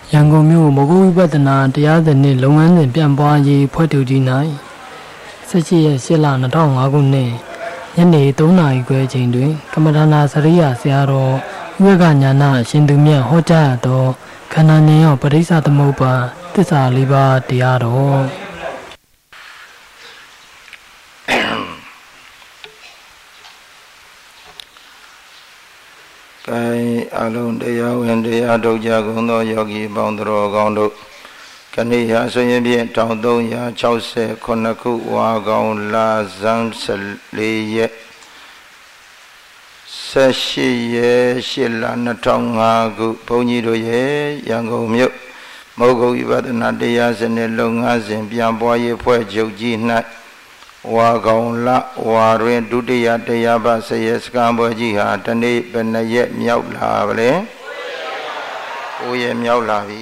ရန်ကုန်မြို့မကုဝိပဿနာတရားစနစ်လုပ်ငန်းစဉ်ပြန်ပွားရေးဖွဲ့တူကြီး၌18ရက်8လ2005ခုနှစ်ညနေ3နာရီခွဲချိန်တွင်ကမ္မထာနာစရိယာဆရာတော်ဝိဝကညာနာရှင်သူမြတ်ဟောကြားသောခန္ဓာဉာဏ်ရောပရိစ္ဆသမုပ္ပါသစ္စာ၄ပါးတရားတော်အလုံးတရားဝင်တရားထုတ်ကြကုန်သောယောဂီပေါင်းတော်ကောင်းတို့ခဏိယဆိုရင်ဖြင့်1369ခုဝါကောင်လာဇန်14ရက်18ရက်8လ2005ခုဘုန်းကြီးတို့ရဲ့ရန်ကုန်မြို့မௌဂုတ်ဝိပဿနာတရားစနစ်လုပ်ငန်းစဉ်ပြန်ပွားရေးဖွဲ့ချုပ်ကြီး၌ဝါကောင်လဝါတွင်ဒုတိယတရားပတ်ဆရာစကံပွဲကြီးဟာတနေ့ဘယ်နှရက်မြောက်လာပါလဲ9ရက်မြောက်လာပြီ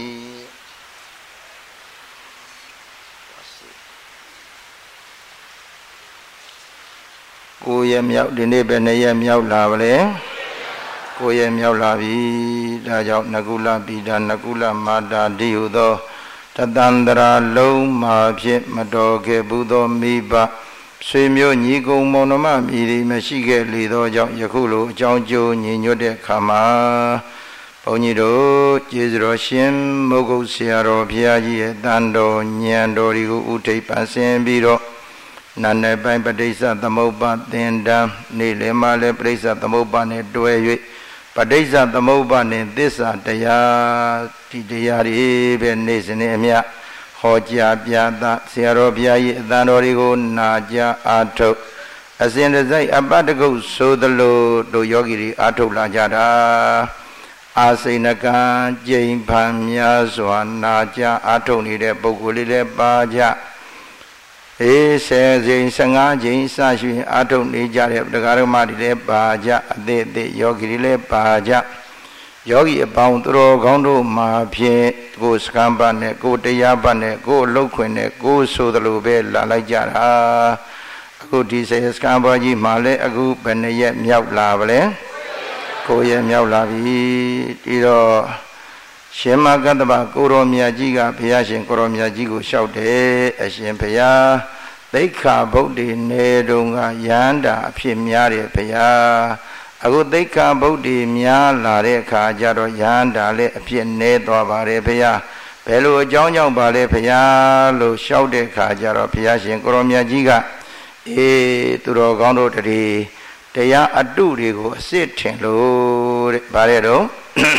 9ရက်မြောက်ဒီနေ့ဘယ်နှရက်မြောက်လာပါလဲ9ရက်မြောက်လာပြီဒါကြောင့်နကုလပိဒနကုလမာတာဒီဟုသောတတန္တရာလုံးမှာဖြစ်မတော်ခဲ့ဘူးသောမိဘဆွေမျိုးညီကုံမောင်နှမမိတွေမရှိခဲ့လေသောကြောင့်ယခုလိုအကြောင်းကျိုးညီညွတ်တဲ့ခါမှာဘုန်းကြီးတို့ကျေးဇူးတော်ရှင်မုဂုတ်ဆရာတော်ဘုရားကြီးရဲ့တန်တော်ဉာဏ်တော်တွေကိုဥထိပ်ပန်းဆင်ပြီးတော့နာနယ်ပိုင်းပဋိစ္စသမုပ္ပါသင်္တန်းနေ့လယ်မှလည်းပဋိစ္စသမုပ္ပါနဲ့တွဲ၍ပဋိစ္စသမုပ္ပါနဲ့သစ္စာတရားဒီတရားတွေပဲနေ့စဉ်နဲ့အမျှဟောကြားပြသဆရာတော်ဘုရားကြီးအသံတော်တွေကိုနာကြားအားထုတ်အစဉ်တစိုက်အပတ္တကုတ်ဆိုသလိုတို့ယောဂီတွေအားထုတ်လာကြတာအာစိဏကံကျိန်ဖန်များစွာနာကြားအားထုတ်နေတဲ့ပုဂ္ဂိုလ်လေးလည်းပါကြ10ကြိမ်15ကြိမ်စရှိအားထုတ်နေကြတဲ့တရားဓမ္မတွေလည်းပါကြအသေးသေးယောဂီတွေလည်းပါကြယောဂီအပေါင်းသူတော်ကောင်းတို့မှာဖြင့်ကိုယ်စကံပတ်နဲ့ကိုယ်တရားပတ်နဲ့ကိုယ်အလုပ်ခွင်နဲ့ကိုယ်ဆိုသလိုပဲလာလိုက်ကြတာအခုဒီစကံပတ်ကြီးမှာလည်းအခုဘယ်နှရက်မြောက်လာပါလဲ9ရက်မြောက်လာပြီဒီတော့ရှင်မကတ္တဗကိုရောမြတ်ကြီးကဘုရားရှင်ကိုရောမြတ်ကြီးကိုလျှောက်တယ်အရှင်ဘုရားသိက္ခာဗုဒ္ဓေနေတုံကယန္တာအဖြစ်များတယ်ဘုရားအခုသိက္ခာဗုဒ္ဓေများလာတဲ့အခါကျတော့ယန္တာလည်းအဖြစ်နေသွားပါတယ်ဘုရားဘယ်လိုအကြောင်းကြောင့်ပါလဲဘုရားလို့လျှောက်တဲ့အခါကျတော့ဘုရားရှင်ကိုရောမြတ်ကြီးကသူတော်ကောင်းတို့တည်းတရားအတုတွေကိုအစစ်ထင်လို့တဲ့ဗါတဲ့တော့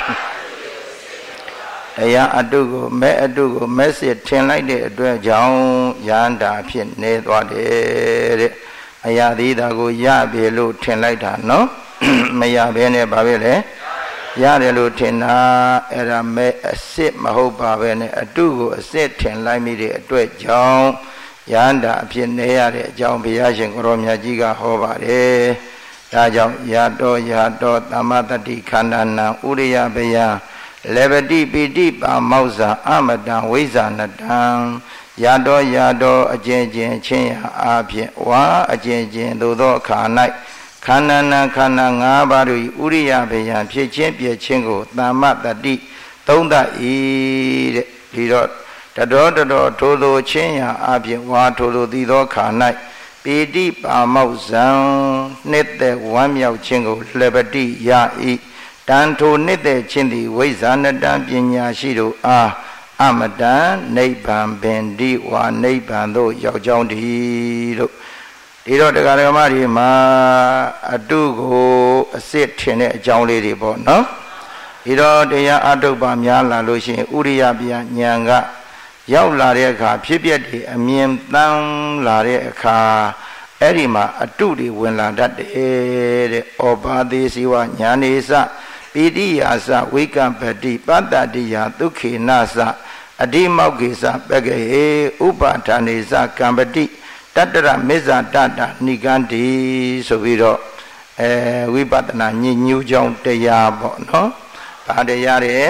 တရားအတုကိုမဲ့စစ်ထင်လိုက်တဲ့အတွက်ကြောင့်ယန္တာဖြစ်နေသွားတယ်တဲ့အရာသေးတာကိုရပြီလို့ထင်လိုက်တာနော်မရဘဲနဲ့ဘာပဲလဲရတယ်လို့ထင်တာအဲ့ဒါမဲ့အစစ်မဟုတ်ပါပဲနဲ့အတုကိုအစစ်ထင်လိုက်မိတဲ့အတွက်ကြောင့်ယန္တာအဖြစ်နေရတဲ့အကြောင်းဘုရားရှင်ကိုရောမြတ်ကြီးကဟောပါတယ်ဒါကြောင့်ယာတောသမ္မတတိခန္ဓာနံဥရိယဘယလေပတိပိတိပါမောဇာအမတံဝိဇာနတံယာတောအကျဉ်းချင်းချင်းရာအဖြစ်ဝါအကျဉ်းချင်းသို့သောအခါ၌ခန္ဓာနာခန္ဓာ၅ပါးတို့ဥရိယဘယဖြစ်ချင်းပြည့်ချင်းကိုသမ္မတတိသုံးသပ်၏တဲ့ဒီတော့တတော်ထိုသို့ချင်းရာအဖြစ်ဝါထိုသို့သိသောအခါ၌ပိတိပါမောဇံနှစ်သက်ဝမ်းမြောက်ခြင်းကိုလေပတိရ၏တန်ထိုနှစ်သက်ခြင်းသည်ဝိဇာနတံပညာရှိတို့အားအမတံနိဗ္ဗာန်ပင်ဒီဝါနိဗ္ဗာန်သို့ရောက်ကြောင်းတည်းလို့ဒီတော့တရားဓမ္မတွေမှာအတုကိုအစစ်ထင်တဲ့အကြောင်းလေးတွေပေါ့နော်ဒီတော့တရားအတုပါများလာလို့ရှိရင်ဥရိယပြဉာဏ်ကရောက်လာတဲ့အခါဖြစ်ပျက်တွေအမြင်တမ်းလာတဲ့အခါအဲ့ဒီမှာအတုတွေဝင်လာတတ်တယ်တဲ့ဩဘာတိစီဝညာနေစပိတိယာစဝိကံပတိပတ္တတိယဒုက္ခေနစအဓိမောက္ခေစပက္ခေဥပါဌာနေစကံပတိတတ္တရမစ္ဆတတနိကန္တိဆိုပြီးတော့ဝိပဿနာညဉ့်ညူးကြောင်းတရားပေါ့နော်ဗာတရားတွေ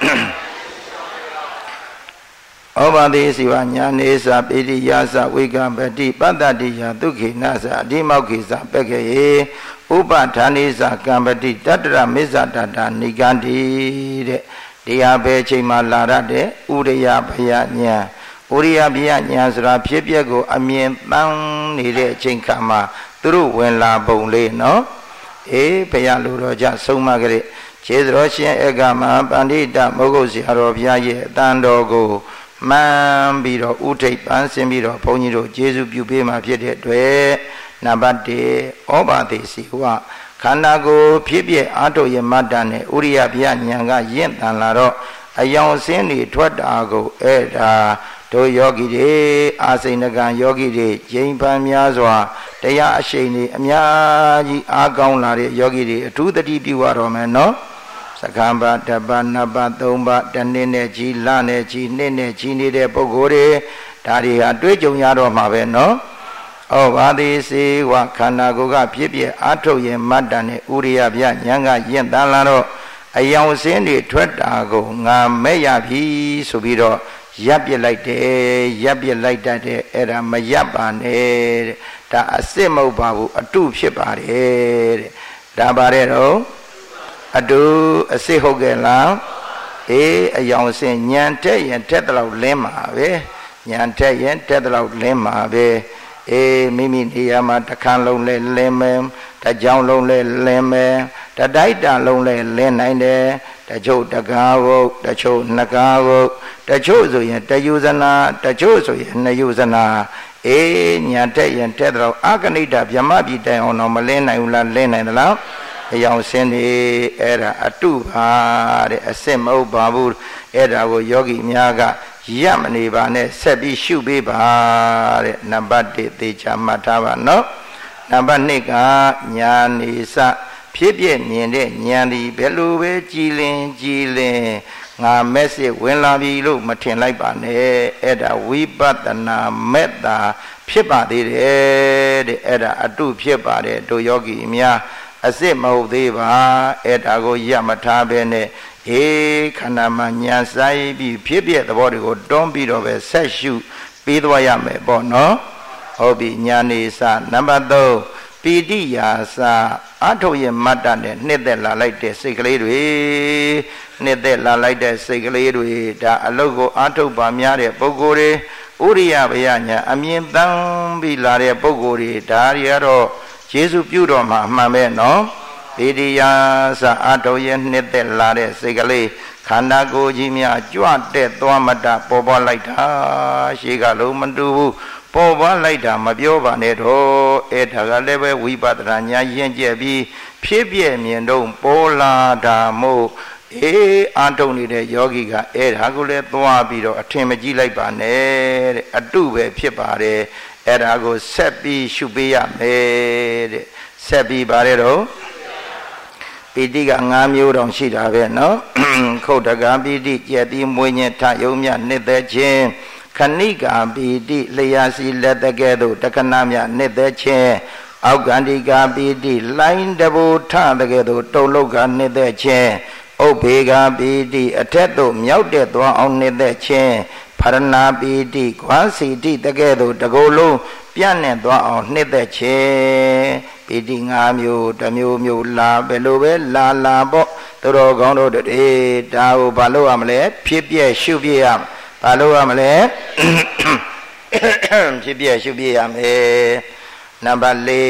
ဩဘာတိစီဝညာနေစပိတိယာစဝိကံပတိပတ္တတိယဒုက္ခေနစအဓိမောက္ခေစပက္ခေဥပဌာနိစကံပတိတတ္တရမစ္ဆတတနိကန္တိတဲ့ ဒီတရားပဲချိန်မှလာရတဲ့ဥရိယဘယဉာဏ်ဥရိယဘယဉာဏ်ဆိုတာဖြစ်ပျက်ကိုအမြင်တမ်းနေတဲ့အချိန်ခါမှာသူတို့ဝင်လာပုံလေးနော်ဘုရားလူတော်ကြဆုံးမကြတဲ့ခြေတော်ရှင်ဧကမပန္တိတမုဂုတ်ဆရာတော်ဘုရားရဲ့အတန်တော်ကိုမှန်ပြီးတော့ဥထိပ်ပန်းဆင်းပြီးတော့ဘုန်းကြီးတို့ကျေးဇူးပြုပေးမှဖြစ်တဲ့အတွက်နံပါတ်1ဩဘာတိစီဝခန္ဓာကိုယ်ဖြစ်ပြအာထုရမတ္တနဲ့ဥရိယဘုရားဉာဏ်ကရင့်တန်လာတော့အယောင်ဆင်းတွေထွက်တာကိုအဲ့ဒါတို့ယောဂီတွေအာစိဏကံယောဂီတွေကျိန်ပန်းများစွာတရားအရှိန်တွေအများကြီးအားကောင်းလာတဲ့ယောဂီတွေအထူးတတိပြုရတော့မယ်နော်စကံပါတပနပသုံးပါတနေ့နဲ့ကြီးလနဲ့ကြီးနှစ်နဲ့ကြီးနေတဲ့ပုဂ္ဂိုလ်တွေဒါတွေဟာတွေ့ကြုံရတော့မှာပဲနော်ဩဘာတိစေဝခန္ဓာကိုယ်ကဖြစ်ပြအာထုတ်ရင်မတ္တနဲ့ဥရိယဗျဉာဏ်ကရင့်တန်လာတော့အယောင်စင်းတွေထွက်တာကိုငါမဲ့ရပြီဆိုပြီးတော့ရပ်ပြလိုက်တယ်ရပ်ပြလိုက်တတ်တယ်အဲ့ဒါမရပ်ပါနဲ့တဲ့ဒါအစစ်မဟုတ်ပါဘူးအတုဖြစ်ပါတယ်တဲ့ဒါပါတယ်တော့အတုအစစ်ဟုတ်ကဲ့လားအယောင်စင်းညံတက်ရင်တက်တလောက်လင်းမှာပဲညံတက်ရင်တက်တလောက်လင်းမှာပဲမိမိနေရာမှာတစ်ခန်းလုံးလဲလင်းမယ်တစ်ကြောင်းလုံးလဲလင်းမယ်တတိုက်တလုံးလဲလင်းနိုင်တယ်တချို့တကားဝုတ်တချို့နှစ်ကားဝုတ်တချို့ဆိုရင်တယူဇနာတချို့ဆိုရင်နှစ်ယူဇနာညာတက်ရင်တက်တော့အကနိတဗြဟ္မပြည်တိုင်အောင်တော့မလင်းနိုင်ဘူးလားလင်းနိုင်သလားအယောင်စင်းနေအဲ့ဒါအတုပါတဲ့အစစ်မဟုတ်ပါဘူးအဲ့ဒါကိုယောဂီများကရပ်မနေပါနဲ့ဆက်ပြီးရှုပေးပါတဲ့နံပါတ်1သေချာမှတ်ထားပါနော်နံပါတ်2ကညာနေစဖြစ်ပြမြင်တဲ့ဉာဏ်ဒီဘယ်လိုပဲကြည်လင်ကြည်လင်ငါမက်စစ်ဝင်လာပြီလို့မထင်လိုက်ပါနဲ့အဲ့ဒါဝိပဿနာမေတ္တာဖြစ်ပါသေးတယ်တဲ့အဲ့ဒါအတုဖြစ်ပါတယ်တို့ယောဂီများအစစ်မဟုတ်သေးပါအဲ့ဒါကိုရမထားပဲနဲ့ခန္ဓာမှာညာဆိုင်ပြီးဖြစ်ပြသဘောတွေကိုတွန်းပြီးတော့ပဲဆက်ရှုပြီးသွားရမယ်ပေါ့နော်ဟုတ်ပြီညာနေစနံပါတ်3ပီတိယာစအထုရဲ့မတ္တနဲ့နှစ်သက်လာလိုက်တဲ့စိတ်ကလေးတွေနှစ်သက်လာလိုက်တဲ့စိတ်ကလေးတွေဒါအလုတ်ကိုအထုပါများတဲ့ပုဂ္ဂိုလ်တွေဥရိယဘယညာအမြင်တမ်းပြီးလာတဲ့ပုဂ္ဂိုလ်တွေဒါတွေကတော့ယေရှုပြုတော်မှာအမှန်ပဲနော်ပီတိယာစအထုရဲ့နှစ်သက်လာတဲ့စိတ်ကလေးခန္ဓာကိုယ်ကြီးများကြွတဲ့သွားမတ္တပေါ်ပေါ်လိုက်တာရှိကလုံးမတူဘူးပေါ်ပွားလိုက်တာမပြောပါနဲ့တော့အဲ့ဒါကလည်းပဲဝိပဿနာဉာဏ်ရင့်ကျက်ပြီးဖြစ်ပြမြင်တော့ပေါ်လာတာမို့အာထုံနေတဲ့ယောဂီကအဲ့ဒါကိုလည်းသွားပြီးတော့အထင်မကြီးလိုက်ပါနဲ့တဲ့အတုပဲဖြစ်ပါတယ်အဲ့ဒါကိုဆက်ပြီးရှုပေးရမယ်တဲ့ဆက်ပြီးပါတယ်တော့ပီတိက5မျိုးတောင်ရှိတာပဲเนาะခုတ်တကပီတိကျက်ပြီးမွေးညက်ထယုံမြနှစ်သက်ခြင်းခဏိကာပီတိလျာစီလက်တကဲ့သို့တက္ကနာမြနှစ်သက်ခြင်းအောက်ကန္တိကာပီတိလိုင်းတဘူထတကဲ့သို့တုံလုတ်ကနှစ်သက်ခြင်းဥပ္ပေကာပီတိအထက်သို့မြောက်တဲ့သွားအောင်နှစ်သက်ခြင်းဖရဏပီတိခွာစီတိတကဲ့သို့တကိုယ်လုံးပြန့်နဲ့သွားအောင်နှစ်သက်ခြင်းပီတိ5မျိုးတစ်မျိုးမျိုးလာဘယ်လိုပဲလာပေါ့သူတော်ကောင်းတို့တွေဒါကိုဘာလို့ရမလဲဖြစ်ပြရှုပြရဘာလို့ရမလဲဖြစ်ပြရှုပြရမယ်နံပါတ်4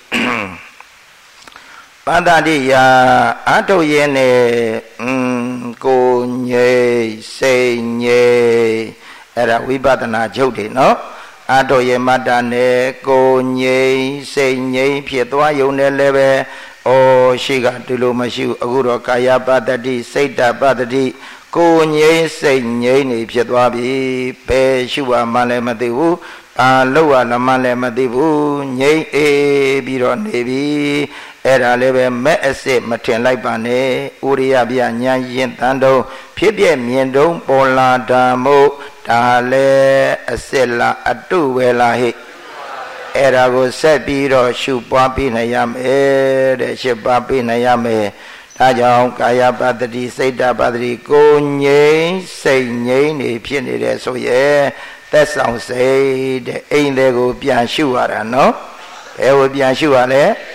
ပတ္တတိယအထုရဲ့နဲ့ကိုငြိစိတ်ငြိအဲ့ဒါဝိပဿနာချုပ်တယ်နော်အထုရဲ့မတ္တနဲ့ကိုငြိစိတ်ငြိဖြစ်သွားယုံတယ်လည်းပဲရှိကဒီလိုမရှိဘူးအခုတော့ကာယပတ္တိစိတ်တပတ္တိကိုငြိစိတ်ငြိနေဖြစ်သွားပြီဘယ်ရှုမှလည်းမသိဘူးဘာလို့ရလမှလည်းမသိဘူးငြိအေးပြီးတော့နေပြီအဲ့ဒါလည်းပဲမဲ့အစစ်မထင်လိုက်ပါနဲ့ဥရိယဗျညာရင်တန်တုံးဖြစ်ပြမြင်တုံးပေါ်လာတာမို့ဒါလည်းအစစ်လားအတုပဲလားဟိအဲ့ဒါကိုဆက်ပြီးတော့ရှုပွားပြီးနိုင်ရမယ်တဲ့ရှုပွားပြီးနိုင်ရမယ်ဒါကြောင့်ကာယပတ္တိစိတ်တပတ္တိကိုငြိမ့်စိတ်ငြိမ့်နေဖြစ်နေတယ်ဆိုရဲ့သက်ဆောင်စိတ်တဲ့အိမ်တွေကိုပြန်ရှုရတာနော်ဘယ်ကိုပြန်ရှုရလဲ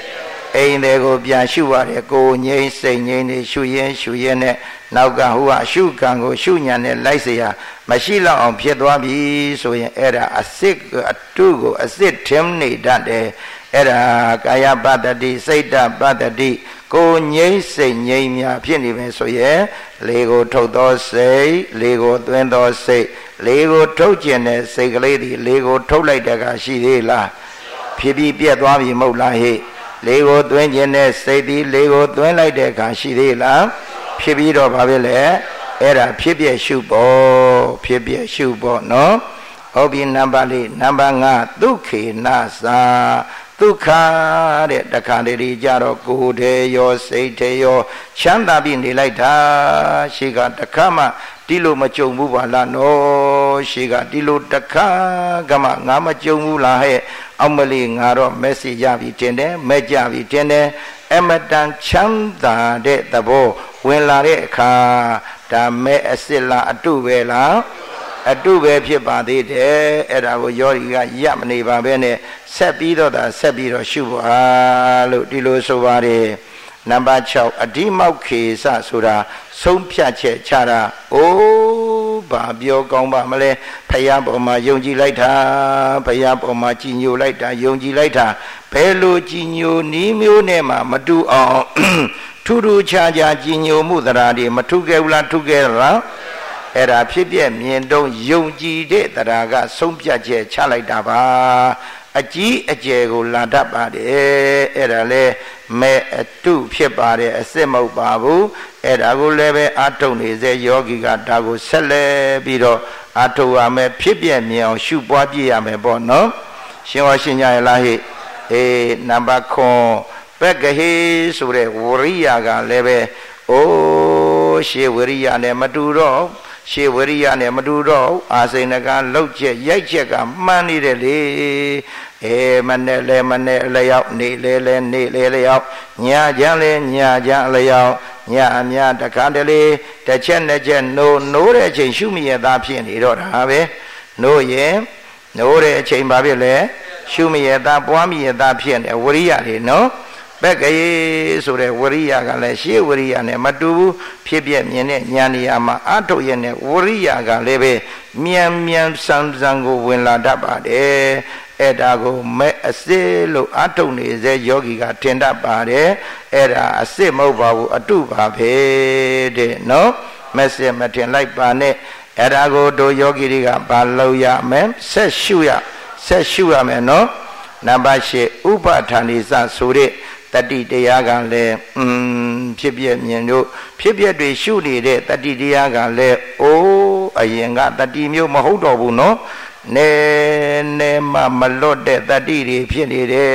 အိမ်တွေကိုပြန်ရှုရတယ်ကိုငိမ့်စိတ်ငိမ့်နေရှုရင်နဲ့နောက်ကဟိုကရှုကံကိုရှုညံနဲ့လိုက်เสียမရှိတော့အောင်ဖြစ်သွားပြီဆိုရင်အဲ့ဒါအစစ်အတုကိုအစစ်ထင်းနေတတ်တယ်အဲ့ဒါကာယပတ္တိစိတ်တပတ္တိကိုငိမ့်စိတ်ငိမ့်များဖြစ်နေမယ်ဆိုရင်လေကိုထုတ်သောစိတ်လေကိုသွင်းသောစိတ်လေကိုထုတ်ကျင်တဲ့စိတ်ကလေးဒီလေကိုထုတ်လိုက်တဲ့ကရှိသေးလားဖြစ်ပြီးပြက်သွားပြီမဟုတ်လားဟဲ့လေကိုသွင်းခြင်းနဲ့စိတ်ဒီလေကိုသွင်းလိုက်တဲ့အခါရှိသေးလားဖြစ်ပြီးတော့ဘာဖြစ်လဲအဲ့ဒါဖြစ်ပြရှုပေါ့ဖြစ်ပြရှုပေါ့နော်ဟုတ်ပြီနံပါတ်၄နံပါတ်5ဒုက္ခေနသာဒုက္ခတဲ့တခါတည်းကြတော့ကိုယ်တည်းရောစိတ်တည်းရောချမ်းသာပြီးနေလိုက်တာရှိကတခါမှဒီလိုမကြုံဘူးပါလားနော်ရှိကဒီလိုတခါကမှငါမကြုံဘူးလားဟဲ့အောင်မလေးငါတော့မက်ဆေ့ရပြီတင်တယ်မဲ့ကြပြီတင်တယ်အမတန်ချမ်းသာတဲ့သဘောဝင်လာတဲ့အခါဒါမဲ့အစစ်လားအတုပဲလားအတုပဲဖြစ်ပါသေးတယ်အဲ့ဒါကိုယောဂီကရပ်မနေပါပဲနဲ့ဆက်ပြီးတော့ရှုပါလို့ဒီလိုဆိုပါတယ်နံပါတ်6အဓိမောက်ခေစဆိုတာဆုံးဖြတ်ချက်ချတာအိုးဘာပြောကောင်းပါမလဲဖယားပေါ်မှာယုံကြည်လိုက်တာဖယားပေါ်မှာကြည်ညိုလိုက်တာယုံကြည်လိုက်တာဘယ်လိုကြည်ညိုနည်းမျိုးနဲ့မှမတူအောင်ထူးထူးခြားခြားကြည်ညိုမှုတရားတွေမထုခဲ့ဘူးလားထုခဲ့လားအဲ့ဒါဖြစ်ပြမြင်တော့ယုံကြည်တဲ့တရားကဆုံးဖြတ်ချက်ချလိုက်တာပါအကြီးအကျယ်ကိုလာတတ်ပါတယ်အဲ့ဒါလဲမဲ့အတုဖြစ်ပါတယ်အစစ်မဟုတ်ပါဘူးအဲ့ဒါကိုလည်းပဲအာထုတ်နေစေယောဂီကဒါကိုဆက်လက်ပြီးတော့အာထုတ်ရမယ်ဖြစ်ပြမြင်အောင်ရှုပွားပြရမယ်ပေါ့နော်ရှင်းဟောရှင်းကြရလားဟိနံပါတ်9ပက္ခဟိဆိုတဲ့ဝရိယကလည်းပဲအိုးရှေဝရိယနဲ့မတူတော့ရှေဝရိယနဲ့မတူတော့အာစိဏကလောက်ချက်ရိုက်ချက်ကမှန်းနေတယ်လေမနဲ့လဲမနဲ့လျောက်နေလဲလဲနေလဲလျောက်ညချမ်းလဲညချမ်းလျောက်ညအများတခါတလေတစ်ချက်နှစ်ချက်နိုးတဲ့အချိန်ရှုမိရသားဖြစ်နေတော့တာပဲနိုးရင်နိုးတဲ့အချိန်ဘာဖြစ်လဲရှုမိရသားပွားမိရသားဖြစ်နေဝရိယတွေနော်ပက္ခယေဆိုတဲ့ဝရိယကလည်းရှေးဝရိယနဲ့မတူဘူးဖြစ်ပြမြင်တဲ့ဉာဏ်နေရာမှာအထုတ်ရတဲ့ဝရိယကလည်းပဲမြန်ဆန်းကိုဝင်လာတတ်ပါတယ်အဲ့ဒါကိုမဲ့အစစ်လို့အထုတ်နေစေယောဂီကထင်တတ်ပါတယ်အဲ့ဒါအစစ်မဟုတ်ပါဘူးအတုပါပဲတဲ့နော်မဲ့စစ်မထင်လိုက်ပါနဲ့အဲ့ဒါကိုတို့ယောဂီတွေကဘာလုပ်ရမလဲဆက်ရှုရမယ်နော်နံပါတ်8ဥပဋ္ဌာနိစဆိုတဲ့တတိတရားကလည်းဖြစ်ပြမြင်တို့ဖြစ်ပြတွေရှုနေတဲ့တတိတရားကလည်းအိုးအရင်ကတတိမျိုးမဟုတ်တော့ဘူးနော်နဲမလွတ်တဲ့တတိတွေဖြစ်နေတယ်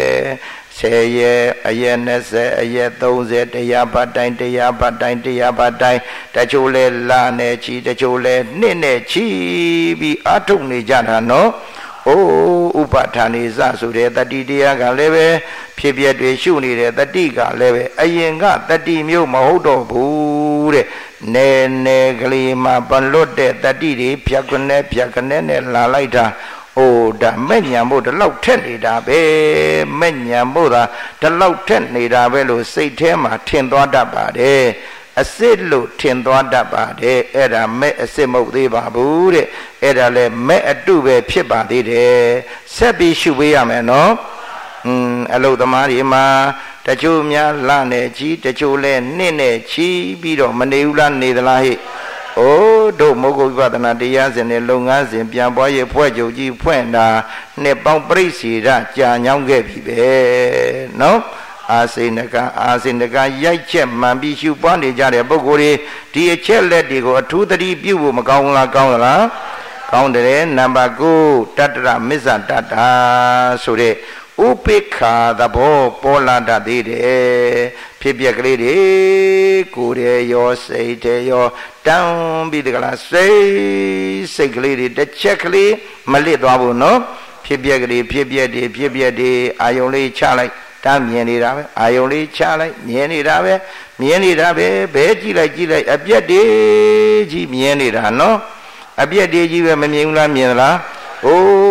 10ရက်အရက်20အရက်30တရားပတ်တိုင်းတချို့လဲလနဲ့ချီတချို့လဲနှစ်နဲ့ချီပြီးအထုတ်နေကြတာနော်အိုးဥပဋ္ဌာနိစဆိုတဲ့တတိတရားကလည်းပဲဖြစ်ပြတွေရှုနေတဲ့တတိကလည်းပဲအရင်ကတတိမျိုးမဟုတ်တော့ဘူးတဲ့နဲကလေးမှာပလွတ်တဲ့တတိတွေဖြတ်ကနေနဲ့လာလိုက်တာအိုးဒါမဲ့ညံဖို့ဒီလောက်ထက်နေတာပဲမဲ့ညံဖို့ဒါဒီလောက်ထက်နေတာပဲလို့စိတ်ထဲမှာထင်သွားတတ်ပါတယ်အစစ်လို့ထင်သွားတတ်ပါတယ်အဲ့ဒါမဲ့အစစ်မဟုတ်သေးပါဘူးတဲ့အဲ့ဒါလဲမဲ့အတုပဲဖြစ်ပါသေးတယ်ဆက်ပြီးရှုပေးရမယ်နော်အလုသမားတွေမှာတချို့များလနဲ့ချီတချို့လဲနှစ်နဲ့ချီပြီးတော့မနေဘူးလားနေသလားဟိအိုးတို့မုဂ္ဂဝိပဿနာတရားစဉ်နဲ့လုပ်ငန်းစဉ်ပြန်ပွားရေးဖွဲ့ချုပ်ကြီးဖွင့်တာနှစ်ပေါင်းပြိစီရကြာညောင်းခဲ့ပြီပဲနော်အာစိဏကရိုက်ချက်မှန်ပြီးရှုပွားနေကြတဲ့ပုဂ္ဂိုလ်တွေဒီအချက်လက်တွေကိုအထူးသတိပြုဖို့မကောင်းလားကောင်းလားကောင်းတယ်နံပါတ်9တတ္တရမစ္ဆတတ္တာဆိုတဲ့ဥပိ္ခာသဘောပေါ်လာတတ်သေးတယ်ဖြစ်ပြကလေးတွေကိုယ်ရဲ့ရောစိတ်တဲ့ရောတန်းပြီးတကလားစိတ်ကလေးတွေတစ်ချက်ကလေးမလစ်သွားဘူးနော်ဖြစ်ပြကလေးဖြစ်ပြအာယုံလေးချလိုက်တမ်းမြင်နေတာပဲအာယုံလေးချလိုက်မြင်နေတာပဲဘဲကြည့်လိုက်အပြက်တွေကြီးမြင်နေတာနော်အပြက်တွေကြီးပဲမမြင်ဘူးလားမြင်လားအိုး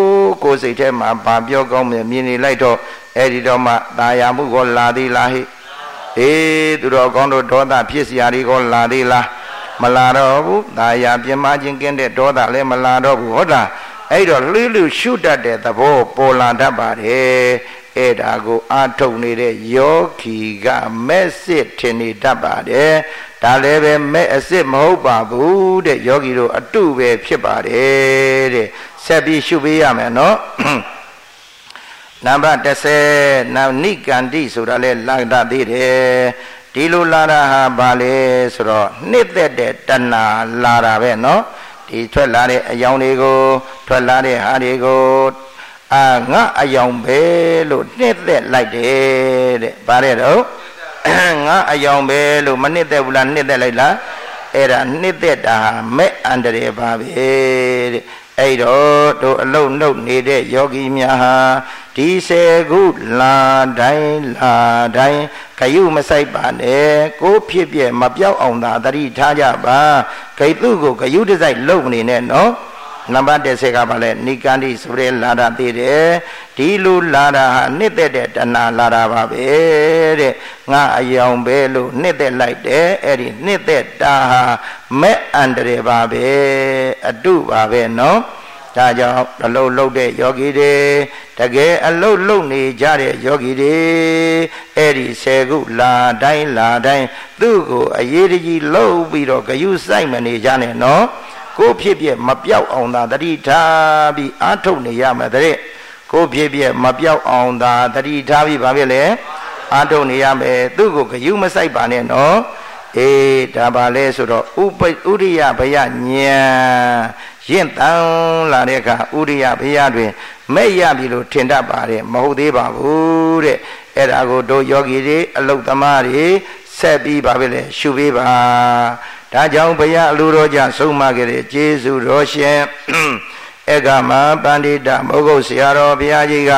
ကိုယ်စိတ်ထဲမှာဘာပြောကောင်းမြင်နေလိုက်တော့အဲ့ဒီတော့မှตาယာမှုကိုလာသေးလားဟိသူတော်ကောင်းတို့ဒေါသဖြစ်စရာတွေကိုလာသေးလားမလာတော့ဘူးตาယာပြမခြင်းကင်းတဲ့ဒေါသလည်းမလာတော့ဘူးဟုတ်လားအဲ့တော့လှလူရှုတတ်တဲ့သဘောပေါ်လာတတ်ပါတယ်အဲ့ဒါကိုအာထုတ်နေတဲ့ယောဂီကမဲ့စစ်ထင်နေတတ်ပါတယ်ဒါလည်းပဲမဲ့အစစ်မဟုတ်ပါဘူးတဲ့ယောဂီတို့အတုပဲဖြစ်ပါတယ်တဲ့ဆက်ပြီးရှုပေးရမယ်နော်နံပါတ်30နောက်နိကန္တိဆိုတာလဲလာတတ်သေးတယ်ဒီလိုလာတာဟာဘာလဲဆိုတော့နှစ်သက်တဲ့တဏှာလာတာပဲနော်ဒီထွက်လာတဲ့အယောင်တွေကိုထွက်လာတဲ့ဟာတွေကိုငါအယောင်ပဲလို့နှစ်သက်လိုက်တယ်တဲ့ဗါတဲ့တော့ငါအယောင်ပဲလို့မနှစ်သက်ဘူးလားနှစ်သက်လိုက်လားအဲ့ဒါနှစ်သက်တာမဲ့အန္တရာယ်ပါပဲတဲ့အဲ့တော့တို့အလုံးနှုတ်နေတဲ့ယောဂီများဟာဒီ10ခုလာတိုင်းခယုမဆိုင်ပါနဲ့ကိုဖြစ်ပြမပြောက်အောင်သာတတိထားကြပါဂိတ်သူကိုဂယုတစိုက်လုံနေနဲ့နော်နံပါတ်10ကပါလဲနိကန္တိဆိုရဲလာတာသေးတယ်ဒီလိုလာတာဟာနှစ်သက်တဲ့တဏှာလာတာပါပဲတဲ့ငါအယောင်ပဲလို့နှစ်သက်လိုက်တယ်အဲ့ဒီနှစ်သက်တာဟာမဲ့အန္တရာယ်ပါပဲအတုပါပဲနော်ဒါကြောင့်အလုတ်လုတ်တဲ့ယောဂီတွေတကယ်အလုတ်လုတ်နေကြတဲ့ယောဂီတွေအဲ့ဒီ10ခုလာတိုင်းသူ့ကိုအရေးတကြီးလှုပ်ပြီးတော့ဂယုစိုက်မနေကြနဲ့နော်ကိုဖြစ်ပြမပြောက်အောင်သာတတိထားပြီးအာထုတ်နေရမယ်တဲ့ကိုဖြစ်ပြမပြောက်အောင်သာတတိထားပြီးဗာပြလဲအာထုတ်နေရမယ်သူ့ကိုဂယုမစိုက်ပါနဲ့နော်ဒါပါလဲဆိုတော့ဥရိယဘယဉာဏ်ရင့်တန်လာတဲ့အခါဥရိယဘယတွင်မဲ့ရပြီလို့ထင်တတ်ပါတယ်မဟုတ်သေးပါဘူးတဲ့အဲ့ဒါကိုတို့ယောဂီတွေအလုတ်သမားတွေဆက်ပြီးပါပဲလေရှုပေးပါဒါကြောင့်ဘုရားအလိုတော်ကြဆုံးမခဲ့တဲ့ကျေးဇူးတော်ရှင်ဧကမပန္တိတမောဂုတ်ဆရာတော်ဘုရားကြီးက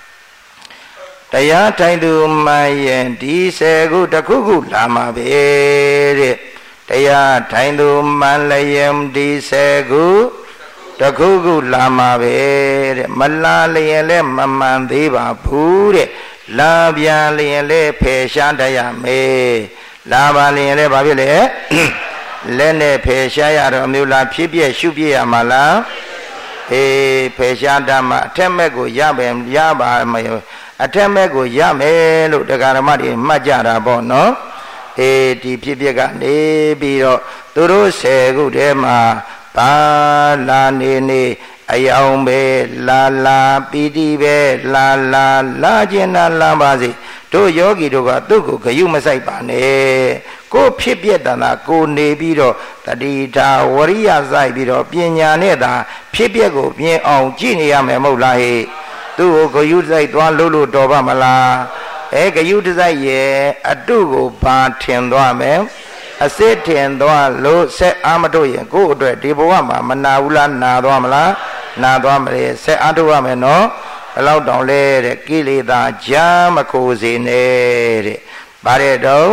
တရားထိုင်သူမှရင်ဒီ10ခုတစ်ခုခုလာမှာပဲတဲ့တရားထိုင်သူမှလျင်ဒီ10ခုတစ်ခုခုလာမှာပဲတဲ့မလာလျင်လည်းမမှန်သေးပါဘူးတဲ့လာပြန်လျင်လည်းဖယ်ရှားတတ်ရမယ်လာပါလျင်လည်းဘာဖြစ်လဲလက်နဲ့ဖယ်ရှားရတော့မျိုးလားဖြစ်ပြရှုပြရမှာလားဖယ်ရှားတတ်မှအထက်မဲ့ကိုရပါမယ်အထက်မဲ့ကိုရမယ်လို့တရားဓမ္မတွေမှတ်ကြတာပေါ့နော်ဒီဖြစ်ပြကနေပြီးတော့သူတို့10ခုထဲမှာဘာလာနေအယောင်ပဲလာပီတိပဲလာခြင်းလာပါစေတို့ယောဂီတို့ကသူ့ကိုဂယုမဆိုင်ပါနဲ့ကိုဖြစ်ပြတနာကိုနေပြီးတော့တတိတာဝရိယဆိုင်ပြီးတော့ပညာနဲ့သာဖြစ်ပြကိုမြင်အောင်ကြည့်နေရမယ်မဟုတ်လားဟဲ့သူ့ကိုဂယုဆိုင်သွားလို့တော်ပါမလားဂယုတစိုက်ရဲ့အတုကိုဘာထင်သွားမယ်အစစ်ထင်သွားလို့ဆက်အားမထုတ်ရင်ကိုယ့်အတွက်ဒီဘဝမှာမနာဘူးလားနာသွားမလားနာသွားမလဲဆက်အားထုတ်ရမယ်နော်ဘယ်လောက်တောင်လဲတဲ့ကိလေသာကြာမခိုစေနဲ့တဲ့ဗါတဲ့တော့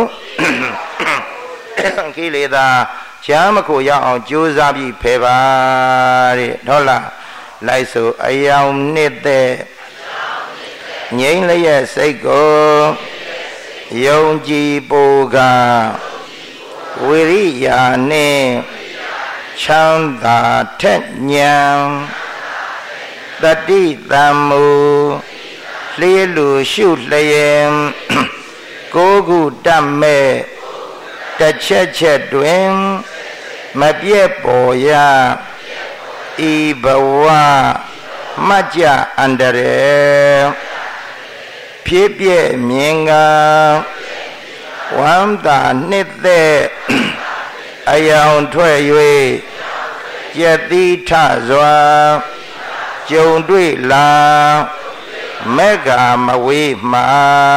ကိလေသာကြာမခိုရအောင်ကြိုးစားပြီးဖယ်ပါတဲ့ဟုတ်လားလိုက်ဆိုအယောင်နှစ်တဲ့ငြိမ်းလျက်စိတ်ကိုယုံကြည်ပူကဝိရိယနှင့်ချမ်းသာထက်ဉာဏ်တတိတံမူလျက်လူရှုလျင်ကိုယ်ခုတတ်မဲ့တစ်ချက်တွင်မပြည့်ပေါ်ရဤဘဝမကြအန္တရာယ်ဖြစ်ပြမြင်ကဝမ်းသာနှစ်သက်အယောင်ထွက်၍ယတိထစွာကြုံတွေ့လာမေဃမဝေးမှာ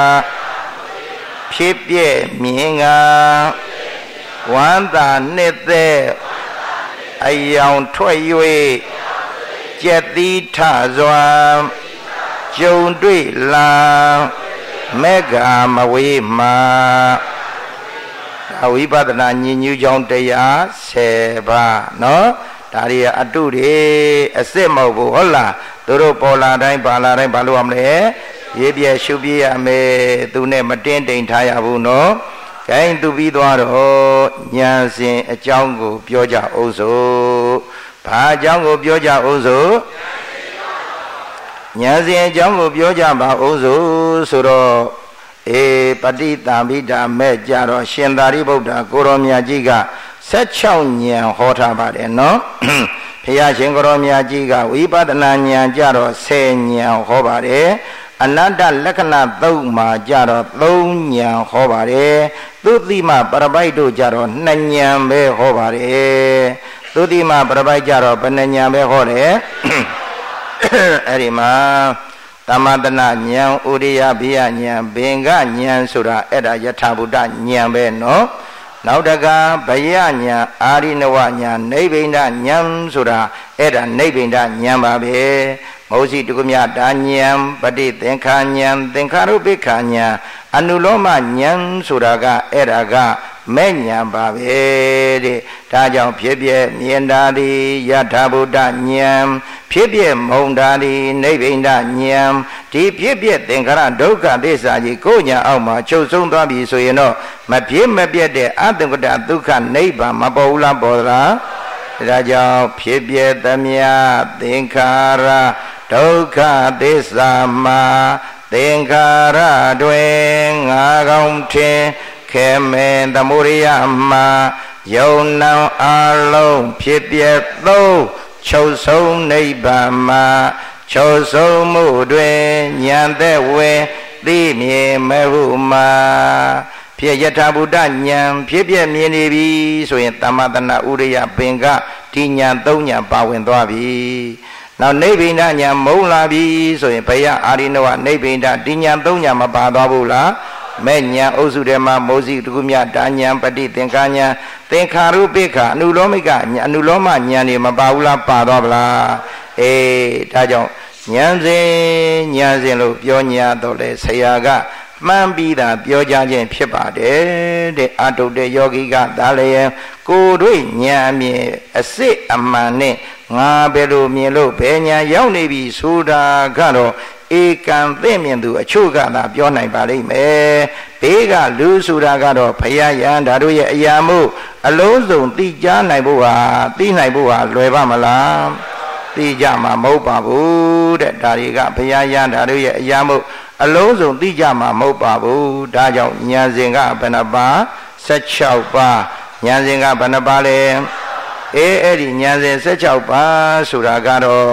ဖြစ်ပြမြင်ကဝမ်းသာနှစ်သက်အယောင်ထွက်၍ယတိထစွာကြုံတွေ့လာမေဃမဝေးမှာဝိပဿနာဉာဏ်ညူးကြောင်းတရား10ပါးနော်ဒါတွေအတုတွေအစစ်မဟုတ်ဘူးဟုတ်လားသူတို့ပေါ်လာတိုင်းပါလာတိုင်းဘာလို့ရမလဲရေးပြရှုပြရမယ်သူနဲ့မတင်းတိမ်ထားရဘူးနော်ခိုင်းသူပြီးသွားတော့ဉာဏ်စဉ်အကြောင်းကိုပြောကြအောင်စို့ဘာအကြောင်းကိုပြောကြအောင်စို့ဉာဏ်စဉ်အကြောင်းကိုပြောကြပါအောင်စို့ဆိုတော့ပฏิတံပိဓာမဲ့ကြတော့ရှင်သာရိပုတ္တရာကိုရောမြတ်ကြီးက16ဉာဏ်ဟောထားပါတယ်နော်ဘုရားရှင်ကိုရောမြတ်ကြီးကဝိပဿနာဉာဏ်ကြတော့10ဉာဏ်ဟောပါတယ်အနတ္တလက္ခဏာ3မှာကြတော့3ဉာဏ်ဟောပါတယ်သုတိမပရပိုက်တို့ကြတော့2ဉာဏ်ပဲဟောပါတယ်သုတိမပရပိုက်ကြတော့ဘယ်နှဉာဏ်ပဲဟောတယ်အဲ့ဒီမှာသမတနာဉာဏ်ဥရိယဘိယဉာဏ်ဘင်္ဂဉာဏ်ဆိုတာအဲ့ဒါယထာဘုဒ္ဓဉာဏ်ပဲနော်နောက်တကဘယဉာဏ်အာရိနဝဉာဏ်နိဗ္ဗိန္ဒဉာဏ်ဆိုတာအဲ့ဒါနိဗ္ဗိန္ဒဉာဏ်ပါပဲမောစီတုကမြတာဉာဏ်ပฏิသင်္ခာဉာဏ်သင်္ခါရုပ္ပခာဉာဏ်အနုလောမဉာဏ်ဆိုတာကအဲ့ဒါကမဲ့ဉာဏ်ပါပဲတဲ့ဒါကြောင့်ဖြစ်ပြမြင်တာသည်ယထာဘုဒ္ဓဉာဏ်ဖြစ်ပြမုံတာသည်နိဗ္ဗိန္ဒဉာဏ်ဒီဖြစ်ပြသင်္ခါရဒုက္ခသစ္စာကြီးကိုညာအောက်မှာချုပ်ဆုံးသွားပြီဆိုရင်တော့မပြည့်မပြတ်တဲ့အတ္တကတဒုက္ခနိဗ္ဗာန်မပေါ်ဘူးလားပေါ်သလားဒါကြောင့်ဖြစ်ပြသမျှသင်္ခါရဒုက္ခသစ္စာမှာသင်္ခါရတွင်ငါကောင်းထင်ခေမေသမုရိယမှာယုံနာအလုံးဖြစ်ပြသုံးချုပ်ဆုံးနိဗ္ဗာန်မှာချုပ်ဆုံးမှုတွင်ဉာဏ်သက်ဝင်သိမြင်မဲ့ဟုမှာဖြစ်ယထာဘုဒ္ဓဉာဏ်ဖြစ်ပြမြင်နေပြီဆိုရင်သမတနာဥရိယပင်ကဒီဉာဏ်3ဉာဏ်ပါဝင်သွားပြီနောက်နိဗ္ဗိန္ဒဉာဏ်မုံလာပြီဆိုရင်ဘယအာရိနဝနိဗ္ဗိန္ဒဒီဉာဏ်3ဉာဏ်မပါသွားဘူးလားမဲ့ဉာဏ်အုပ်စုထဲမှာမောစီတကုမြတာဉာဏ်ပฏิသင်္ခာဉာဏ်သင်္ခါရုပ္ပခာအနုလောမိကဉာဏ်အနုလောမဉာဏ်တွေမပါဘူးလားပါသွားဗလားဒါကြောင့်ဉာဏ်စဉ်လို့ပြောညာတော့လေဆရာကမှန်ပြီးတာပြောကြခြင်းဖြစ်ပါတယ်တဲ့အတုတ်တဲ့ယောဂီကဒါလည်းကိုယ်တို့ဉာဏ်အမြင်အစစ်အမှန်နဲ့ငါဘယ်လိုမြင်လို့ဘယ်ဉာဏ်ရောက်နေပြီဆိုတာကတော့ဧကံသိမြင်သူအချို့ကသာပြောနိုင်ပါလိမ့်မယ်ဘေးကလူဆိုတာကတော့ဘုရားယံဓာတို့ရဲ့အရာမှုအလုံးစုံသိကြားနိုင်ဖို့ဟာသိနိုင်ဖို့ဟာလွယ်ပါမလားသိကြမှာမဟုတ်ပါဘူးတဲ့ဒါတွေကဘုရားယံဓာတို့ရဲ့အရာမှုအလုံးစုံသိကြမှာမဟုတ်ပါဘူးဒါကြောင့်ဉာဏ်စဉ်ကဘယ်နှပါ16ပါးဉာဏ်စဉ်ကဘယ်နှပါလဲအဲ့ဒီဉာဏ်စဉ်16ပါးဆိုတာကတော့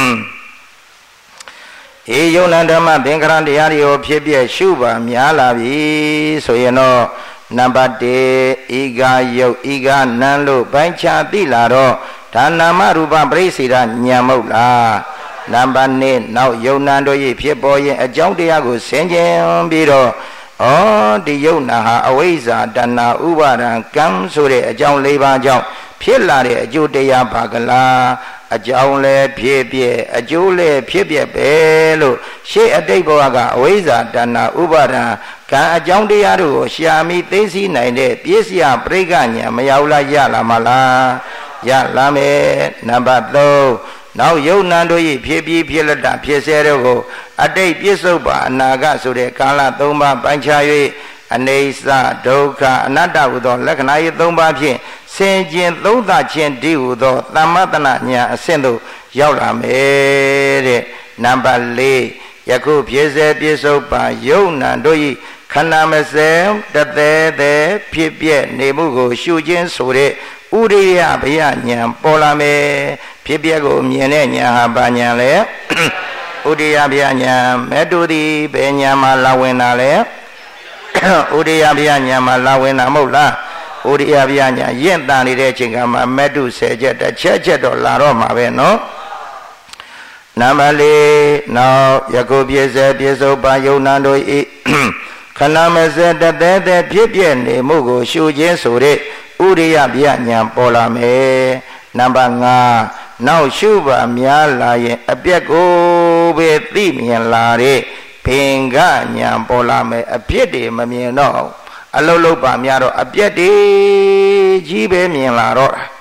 ယုံနာဓမ္မသင်္ခါရတရားတွေကိုဖြစ်ပြရှုပါများလာပြီဆိုရင်တော့နံပါတ်1ဤကယုတ်ဤကနံလို့ပိုင်းခြားသိလာတော့ဒါနာမရူပပရိစ္ဆေဒဉာဏ်မဟုတ်လားနံပါတ်2နောက်ယုံနာတို့၏ဖြစ်ပေါ်ရင်အကြောင်းတရားကိုဆင်ခြင်ပြီးတော့ဒီယုံနာဟာအဝိဇ္ဇာတဏှာဥပါဒံကံဆိုတဲ့အကြောင်း၄ပါးကြောင့်ဖြစ်လာတဲ့အကျိုးတရားပါကလားအကြောင်းလည်းဖြစ်ပြအကျိုးလည်းဖြစ်ပြပဲလို့ရှေ့အတိတ်ဘဝကအဝိဇ္ဇာတဏှာဥပါဒံကံအကြောင်းတရားတို့ကိုရှာမိသိသိနိုင်တဲ့ပြည့်စရာပရိက္ခဉာဏ်မရောက်လားရလာမလားရလာမယ်နံပါတ်3နောက်ယုံနာတို့၏ဖြစ်ပြီးဖြစ်လက်တာဖြစ်စေတို့ကိုအတိတ်ပြစ္ဆုတ်ပါအနာဂတ်ဆိုတဲ့ကာလ3ပါးပိုင်းခြား၍အနေဆဒုက္ခအနတ္တဟူသောလက္ခဏာ၏3ပါးဖြင့်ဆင်ခြင်သုံးသခြင်းတည်းဟူသောသမ္မတနာဉာဏ်အဆင့်သို့ရောက်လာမယ်တဲ့နံပါတ်4ယခုဖြစ်စေပြစ္ဆုတ်ပါယုံနာတို့၏ခန္ဓာမစဲတသေးဖြစ်ပြနေမှုကိုရှုခြင်းဆိုတဲ့ဥရိယဘယဉာဏ်ပေါ်လာမယ်ဖြစ်ပြကိုမြင်တဲ့ဉာဏ်ဟာဘာဉာဏ်လဲဥရိယဘယဉာဏ်မဲ့တူသည်ဘယ်ဉာဏ်မှာလာဝင်တာလဲဥရိယဘယဉာဏ်မှာလာဝင်တာမဟုတ်လားဥရိယဘယဉာဏ်ရင့်တန်နေတဲ့အချိန်ကမှမဲ့တူ10ချက်တစ်ချက်တော့လာတော့မှာပဲနော်နံပါတ်4နောက်ယခုပြည့်စေပြစ္ဆုတ်ပါယုံနာတို့ဤခဏမစဲတသေးဖြစ်ပြနေမှုကိုရှုခြင်းဆိုတဲ့ဥရိယဘယဉာဏ်ပေါ်လာမယ်နံပါတ်5နောက်ရှုပါများလာရင်အပြက်ကိုပဲသိမြင်လာတဲ့ဘင်္ဂဉာဏ်ပေါ်လာမယ်အပြစ်တွေမမြင်တော့အလုံးလုံးပါများတော့အပြက်တွေကြီးပဲမြင်လာတော့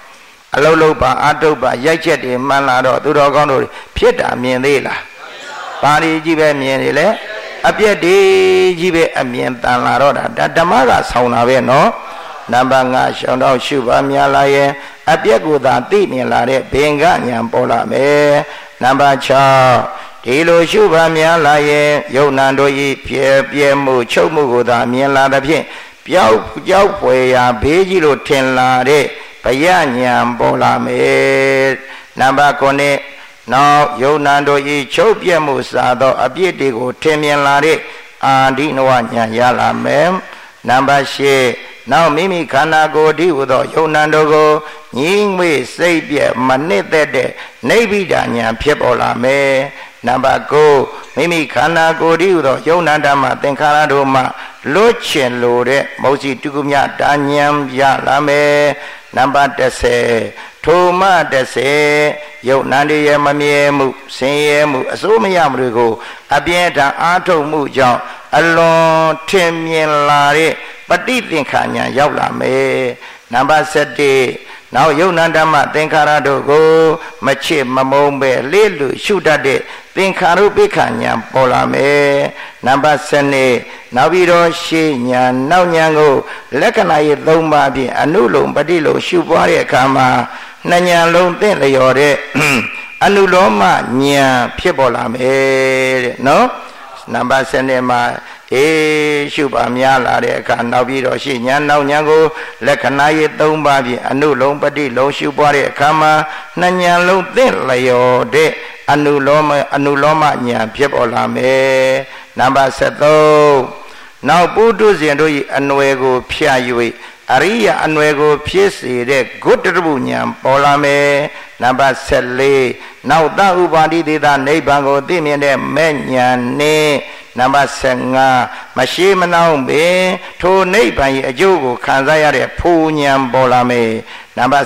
အလုံးလုံးပါအတုပ်ပါရိုက်ချက်တွေမှန်လာတော့သူတော်ကောင်းတို့ဖြစ်တာမြင်သေးလားပါဠိကြီးပဲမြင်နေလေအပြက်တွေကြီးပဲအမြင်တန်လာတော့ဒါဓမ္မကဆောင်းတာပဲနော်နံပါတ်5ရှောင်းတော့ရှုပါများလာရင်အပြက်ကိုသာသိမြင်လာတဲ့ဘင်္ဂညာပေါ်လာမယ်နံပါတ်6ဒီလိုရှုပါများလာရင်ယုံနံတို့ဤပြဲမှုချုပ်မှုကိုသာမြင်လာသဖြင့်ပျောက်ဖွယ်ရာဘေးကြီးလို့ထင်လာတဲ့ဘယညာပေါ်လာမယ်နံပါတ်9နောက်ယုံနံတို့ဤချုပ်ပြက်မှုစားသောအပြစ်တွေကိုထင်မြင်လာတဲ့အာဒီနဝညာရလာမယ်နံပါတ်10နောက်မိမိခန္ဓာကိုယ်တည်းဟူသောယုံနံတို့ကိုငြိမ်ဝေစိတ်ပြက်မနစ်သက်တဲ့နိဗ္ဗိဒာညာဖြစ်ပေါ်လာမယ်နံပါတ်9မိမိခန္ဓာကိုယ်တည်းဟူသောယုံနံဓမ္မသင်္ခါရတို့မှလွတ်ချင်လိုတဲ့မௌစီတုကုမြတာဉာဏ်ရလာမယ်နံပါတ်10ထိုမ10ယုံနံတည်းရဲ့မမြဲမှုဆင်းရဲမှုအစိုးမရမှုတွေကိုအပြင်းထန်အားထုတ်မှုကြောင့်အလွန်ထင်မြင်လာတဲ့ပฏิသင်္ခာဉာဏ်ရောက်လာမယ်နံပါတ်7နောက်ယုံနံဓမ္မသင်္ခါရတို့ကိုမချစ်မမုန်းပဲလေးလူရှုတတ်တဲ့သင်္ခါရုပ္ပခာဉာဏ်ပေါ်လာမယ်နံပါတ်7နောက်ပြီးတော့ရှေ့ဉာဏ်နောက်ဉာဏ်ကိုလက္ခဏာရဲ့3ပါးဖြင့်အနုလုံပฏิလုံရှုပွားတဲ့အခါမှာနှစ်ဉာဏ်လုံးသင့်လျော်တဲ့အနုလောမဉာဏ်ဖြစ်ပေါ်လာမယ်တဲ့နော်နံပါတ်7မှာရှုပါများလာတဲ့အခါနောက်ပြီးတော့ရှေ့ဉာဏ်နောက်ဉာဏ်ကိုလက္ခဏာရဲ့3ပါးဖြင့်အနုလုံပฏิလုံရှုပွားတဲ့အခါမှာနှစ်ဉာဏ်လုံးသင့်လျော်တဲ့အနုလောမဉာဏ်ဖြစ်ပေါ်လာမယ်နံပါတ်73နောက်ပုထုဇဉ်တို့၏အနွယ်ကိုဖြတ်၍အရိယအနွယ်ကိုဖြစ်စေတဲ့ဂုတ္တရပုဉာဏ်ပေါ်လာမယ်နံပါတ်74နောက်သဥပါတိသေသနိဗ္ဗာန်ကိုသိမြင်တဲ့မဲ့ဉာဏ်နဲ့နံပါတ်15မရှိမနှောင်းပင်ထိုနိဗ္ဗာန်၏အကျိုးကိုခံစားရတဲ့ဖူဉာဏ်ပေါ်လာမယ်နံပါတ်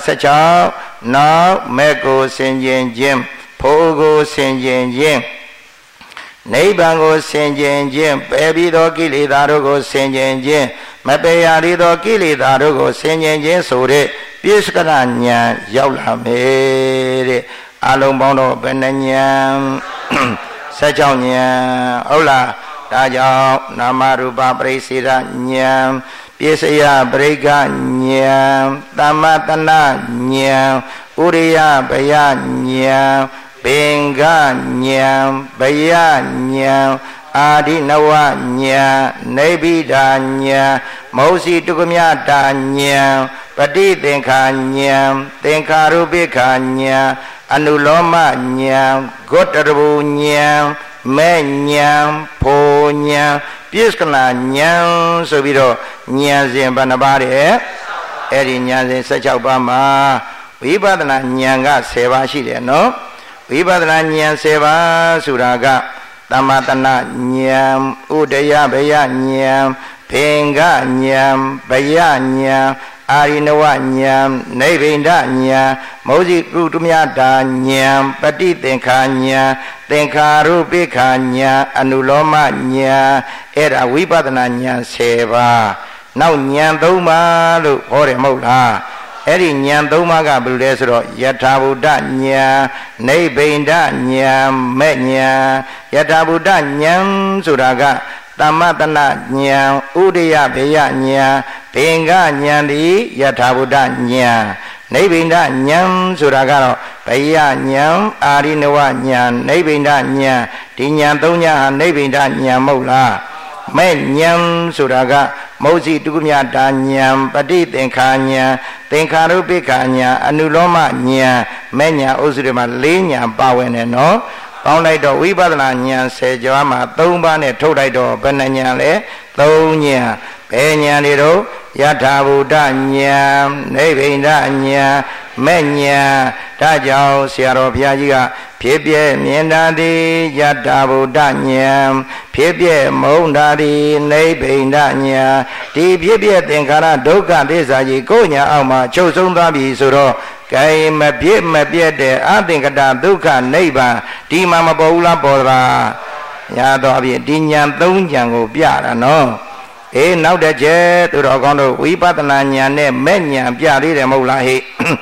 16နောက်မဲ့ကိုဆင်ခြင်ခြင်းဖို့ကိုဆင်ခြင်ခြင်းနိဗ္ဗာန်ကိုဆင်ခြင်ခြင်းပယ်ပြီးသောကိလေသာတို့ကိုဆင်ခြင်ခြင်းမပယ်ရသေးသောကိလေသာတို့ကိုဆင်ခြင်ခြင်းဆိုတဲ့ပြစ္ဆကဉာဏ်ရောက်လာမယ်တဲ့အလုံးပေါင်းတော့ဘယ်နှဉာဏ်16ဉာဏ်ဟုတ်လားဒါကြောင့်နာမရူပပရိစ္ဆေဒဉာဏ်ပြစ္ဆယပရိက္ခဉာဏ်သမ္မတနာဉာဏ်ဥရိယဘယဉာဏ်ဘင်္ဂဉာဏ်ဘယဉာဏ်အာဒီနဝဉာဏ်နိဗ္ဗိဒာဉာဏ်မௌစီတုကမြတာဉာဏ်ပฏิသင်္ခာဉာဏ်သင်္ခါရုပ္ပခာဉာဏ်အနုလောမဉာဏ်ဂုတ္တရပုဉာဏ်မဲ့ဉာဏ်ဖို့ဉာဏ်ပြစ္ဆကနာဉာဏ်ဆိုပြီးတော့ဉာဏ်စဉ်ဘယ်နှပါးတဲ့အဲ့ဒီဉာဏ်စဉ်16ပါးမှာဝိပဿနာဉာဏ်က10ပါးရှိတယ်နော်ဝိပဿနာဉာဏ်10ပါးဆိုတာကသမ္မာတဏဉာဏ်ဥဒယဘယဉာဏ်ဘင်္ဂဉာဏ်ဘယဉာဏ်အာရိနဝဉာဏ်နိဗ္ဗိန္ဒဉာဏ်မௌစီကုတ္တမြတာဉာဏ်ပฏิသင်္ခာဉာဏ်သင်္ခါရုပ္ပခာဉာဏ်အနုလောမဉာဏ်အဲ့ဒါဝိပဿနာဉာဏ်10ပါးနောက်ဉာဏ်3ပါးလို့ဟောတယ်မဟုတ်လားအဲ့ဒီဉာဏ်3ပါးကဘယ်လိုလဲဆိုတော့ယထာဘုဒ္ဓဉာဏ်နိဗ္ဗိန္ဒဉာဏ်မဲ့ဉာဏ်ယထာဘုဒ္ဓဉာဏ်ဆိုတာကသမ္မတနာဉာဏ်ဥဒယဘေယဉာဏ်ဘင်္ဂဉာဏ်သည်ယထာဘုဒ္ဓဉာဏ်နိဗ္ဗိန္ဒဉာဏ်ဆိုတာကတော့ဘယဉာဏ်အာရိနဝဉာဏ်နိဗ္ဗိန္ဒဉာဏ်ဒီဉာဏ်3ဉာဏ်ဟာနိဗ္ဗိန္ဒဉာဏ်မဟုတ်လားမဲ့ဉာဏ်ဆိုတာကမௌစီတုကမြတာဉာဏ်ပฏิသင်္ခာဉာဏ်သင်္ခါရုပ္ပခာဉာဏ်အနုလောမဉာဏ်မဲ့ဉာဏ်အုပ်စုတွေမှာ4ဉာဏ်ပါဝင်တယ်နော်ပေါင်းလိုက်တော့ဝိပဿနာဉာဏ်10ကျော်မှာ3ပါးနဲ့ထုတ်လိုက်တော့ဘယ်နှဉာဏ်လဲ3ဉာဏ်ဘယ်ဉာဏ်တွေတော့ယထာဘုဒ္ဓဉာဏ်နိဗ္ဗိန္ဒဉာဏ်မဲ့ဉာဏ်ဒါကြောင့်ဆရာတော်ဘုရားကြီးကဖြစ်ပြမြင်တာသည်ယထာဘုဒ္ဓဉာဏ်ဖြစ်ပြမုံတာသည်နိဗ္ဗိန္ဒဉာဏ်ဒီဖြစ်ပြသင်္ခါရဒုက္ခသစ္စာကြီးကိုယ်ညာအောက်မှာချုပ်ဆုံးသွားပြီဆိုတော့ကဲမပြည့်မပြည့်တဲ့အသင်္ကတဒုက္ခနိဗ္ဗာန်ဒီမှာမပေါ်ဘူးလားပေါ်သလားရတော့ဖြင့်ဒီဉာဏ်3ဉာဏ်ကိုပြတာနော်နောက်တစ်ချက်သူတော်ကောင်းတို့ဝိပဿနာဉာဏ်နဲ့မဲ့ဉာဏ်ပြသေးတယ်မဟုတ်လားဟဲ့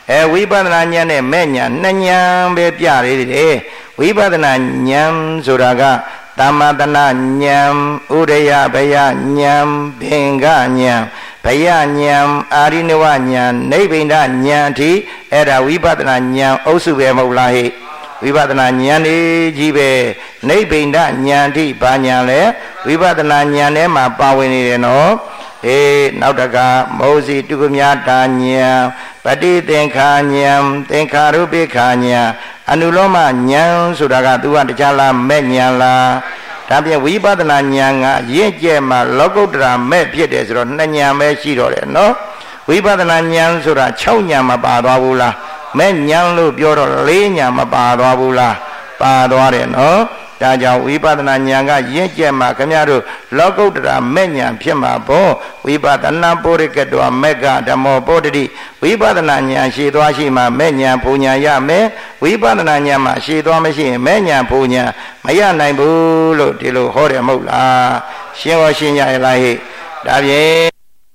ဝိပဿနာဉာဏ်နဲ့မဲ့ဉာဏ်နှစ်ဉာဏ်ပဲပြရသေးတယ်ဝိပဿနာဉာဏ်ဆိုတာကသမ္မာတနာဉာဏ်ဥဒယဘယဉာဏ်ဘင်္ဂဉာဏ်ဘယဉာဏ်အာရိနဝဉာဏ်နိဗ္ဗိန္ဒဉာဏ်အထိအဲ့ဒါဝိပဿနာဉာဏ်အုပ်စုပဲမဟုတ်လားဟဲ့ဝိပဿနာဉာဏ်လေးကြီးပဲနိဗ္ဗိန္ဒဉာဏ်အထိဘာဉာဏ်လဲဝိပဿနာဉာဏ်ထဲမှာပါဝင်နေတယ်နော်နောက်တကမောဇီတုကမြတာဉာဏ်ပฏิသင်္ခာဉာဏ်သင်္ခါရုပိခာဉာဏ်အနုလောမဉာဏ်ဆိုတာကသူကတခြားလားမဲ့ဉာဏ်လားဒါပြန်ဝိပဿနာဉာဏ်ကရင့်ကျက်မှာလောကုတ္တရာမဲ့ဖြစ်တယ်ဆိုတော့နှစ်ဉာဏ်ပဲရှိတော့တယ်နော်ဝိပဿနာဉာဏ်ဆိုတာ6ဉာဏ်မပါသွားဘူးလားမဲ့ဉာဏ်လို့ပြောတော့4ဉာဏ်မပါသွားဘူးလားပါသွားတယ်နော်ဒါကြောင့်ဝိပဿနာဉာဏ်ကရင့်ကျက်မှာခင်ဗျားတို့လောကုတ္တရာမဲ့ဉာဏ်ဖြစ်မှာပေါ့ဝိပဿနာပုရိကတောမက္ကဓမ္မောပောတတိဝိပဿနာဉာဏ်ရှိသွားရှိမှမဲ့ဉာဏ်ပူဉာဏ်ရမယ်ဝိပဿနာဉာဏ်မှာရှိသွားမရှိရင်မဲ့ဉာဏ်ပူဉာဏ်မရနိုင်ဘူးလို့ဒီလိုဟောတယ်မဟုတ်လားရှင်းဟောရှင်းကြရလားဟဲ့ဒါဖြင့်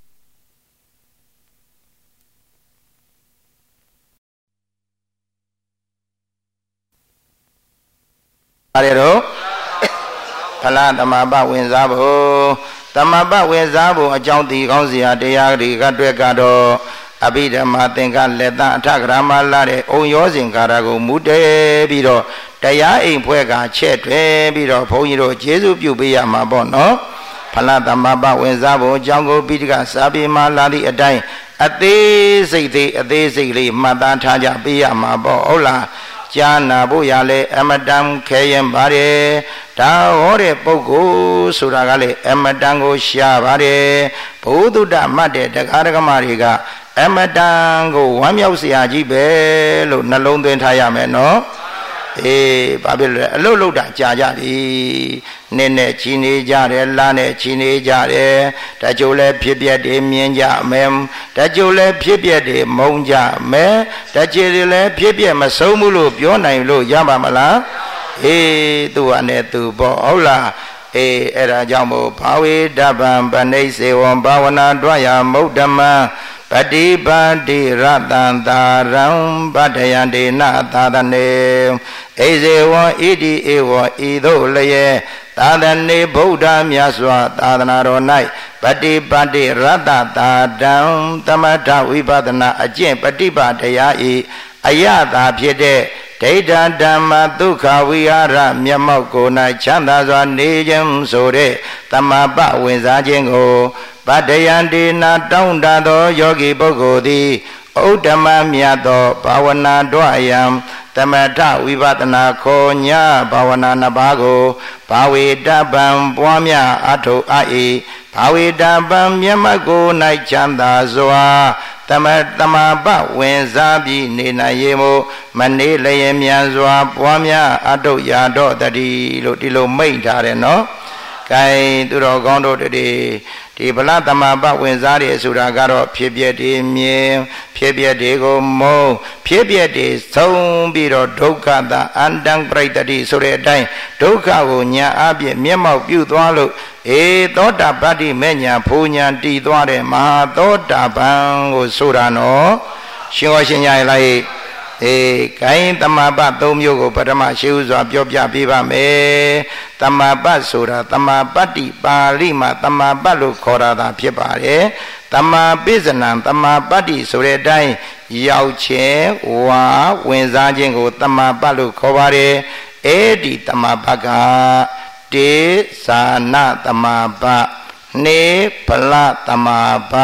အဲ့ဒါဖလားသမဘဝင်စားဖို့သမဘဝင်စားဖို့အကြောင်းဒီကောင်းစရာတရားတွေကတွေ့ကတော့အဘိဓမ္မာသင်္ကလက်သအထဂရမလာတဲ့အုံရောစဉ်ကာရကိုမူတည်ပြီးတော့တရားအိမ်ဖွဲ့ကချက်ထွဲပြီးတော့ဘုန်းကြီးတို့ကျေးဇူးပြုပေးရမှာပေါ့နော်ဖလားသမဘဝင်စားဖို့အကြောင်းကိုပိဋကစာပေမှာလာသည့်အတိုင်းအသေးစိတ်လေးမှတ်သားထားကြပေးရမှာပေါ့ဟုတ်လားကြာနာဖို့ရလဲအမတန်ခဲရင်ပါတယ်ဒါဟောတဲ့ပုဂ္ဂိုလ်ဆိုတာကလေအမတန်ကိုရှားပါတယ်ဘုဒ္ဓမှတ်တဲ့တရားဓမ္မတွေကအမတန်ကိုဝမ်းမြောက်စရာကြီးပဲလို့နှလုံးသွင်းထားရမယ်နော်ဘာဖြစ်လဲအလုတ်လုတ်တာကြာကြပြီနေ့နဲ့ချီနေကြတယ်လနဲ့ချီနေကြတယ်တချို့လဲဖြစ်ပြက်တွေမြင်ကြမယ်တချို့လဲဖြစ်ပြက်တွေမုန်းကြမယ်တချို့တွေလဲဖြစ်ပြက်မဆုံးဘူးလို့ပြောနိုင်လို့ရပါမလားသူကနဲ့သူပေါ့ဟုတ်လားအဲ့ဒါကြောင့်မို့ဘာဝေတပံပဏိစေဝံဘာဝနာတွယမုဒ္ဓမံပฏิပါတိရတံသာရံပတ္ထယံဒေနသာသနေဣဇေဝံဣတိဧဝံဤသို့လျက်သာသနေဗုဒ္ဓမြတ်စွာသာသနာတော်၌ပฏิပါတိရတသာတံသမထဝိပဿနာအကျင့်ပฏิပါတရားဤအယတာဖြစ်တဲ့ဒိဋ္ဌဓမ္မဒုက္ခဝိဟာရမျက်မှောက်ကို၌ချမ်းသာစွာနေခြင်းဆိုတဲ့သမပဝင်စားခြင်းကိုပတ္တယံဒေနာတောင်းတသောယောဂီပုဂ္ဂိုလ်သည်ဥဒ္ဓမမြတ်သောဘာဝနာတို့ယံသမထဝိပဿနာခောညာဘာဝနာနှစ်ပါးကိုဘာဝေတပံပွားများအထုအေဘာဝေတပံမျက်မှောက်ကို၌ချမ်းသာစွာသမပဝင်စားပြီးနေနိုင်ရေမို့မနေလျင်မြန်စွာပွားများအထုရတော့တည်းလို့ဒီလိုမိန့်ထားတယ်နော်။ကဲသူတော်ကောင်းတို့တည်းဒီဗလသမပဝင်စားတယ်ဆိုတာကတော့ဖြစ်ပြတည်မြင်ဖြစ်ပြတွေကိုမုံဖြစ်ပြတည်ဆုံးပြီးတော့ဒုက္ခတာအန္တံပရိတ္တိဆိုတဲ့အတိုင်းဒုက္ခကိုညာအပြည့်မျက်မှောက်ပြုသွားလို့သောတာပတ္တိမဲ့ညာဖူညာတည်သွားတဲ့မဟာသောတာပန်ကိုဆိုတာနော်ရှင်ဟောရှင်ရလိုက်ကိုင်းသမပ3မျိုးကိုပထမရှိဥစွာပြောပြပေးပါမယ်သမပဆိုတာသမပတ္တိပါဠိမှာသမပလို့ခေါ်တာသာဖြစ်ပါတယ်သမပိစနံသမပတ္တိဆိုတဲ့အတိုင်းရောက်ခြင်းဝါဝင်စားခြင်းကိုသမပလို့ခေါ်ပါတယ်အဲ့ဒီသမပကတေသာနာသမပနေဖလသမပ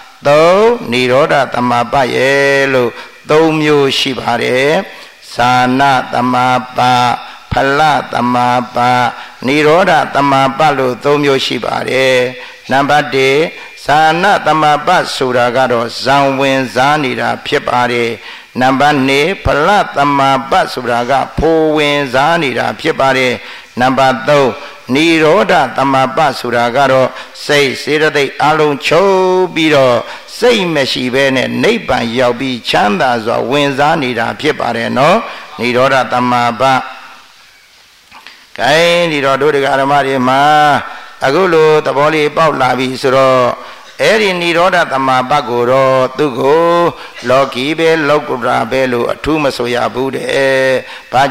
3និရောဓသမပရဲ့လို့3မျိုးရှိပါတယ်သာနာသမပဖလသမပនិရောဓသမပလို့3မျိုးရှိပါတယ်နံပါတ်1သာနာသမပဆိုတာကတော့ဇံဝင်စားနေတာဖြစ်ပါတယ်နံပါတ်2ဖလသမပဆိုတာကဖိုးဝင်စားနေတာဖြစ်ပါတယ်နံပါတ်3និရောဓသမပဆိုတာကတော့စိတ်စေတသိက်အလုံးချုပ်ပြီးတော့စိတ်မရှိဘဲနဲ့နိဗ္ဗာန်ရောက်ပြီးချမ်းသာစွာဝင်စားနေတာဖြစ်ပါတယ်နော်និရောဓသမပကဲဒီတော့တို့တရားဓမ္မတွေမှာအခုလိုသဘောလေးပေါက်လာပြီဆိုတော့ Eri niroda tamaba goro tugo loki be lokura be lu atuma soya bude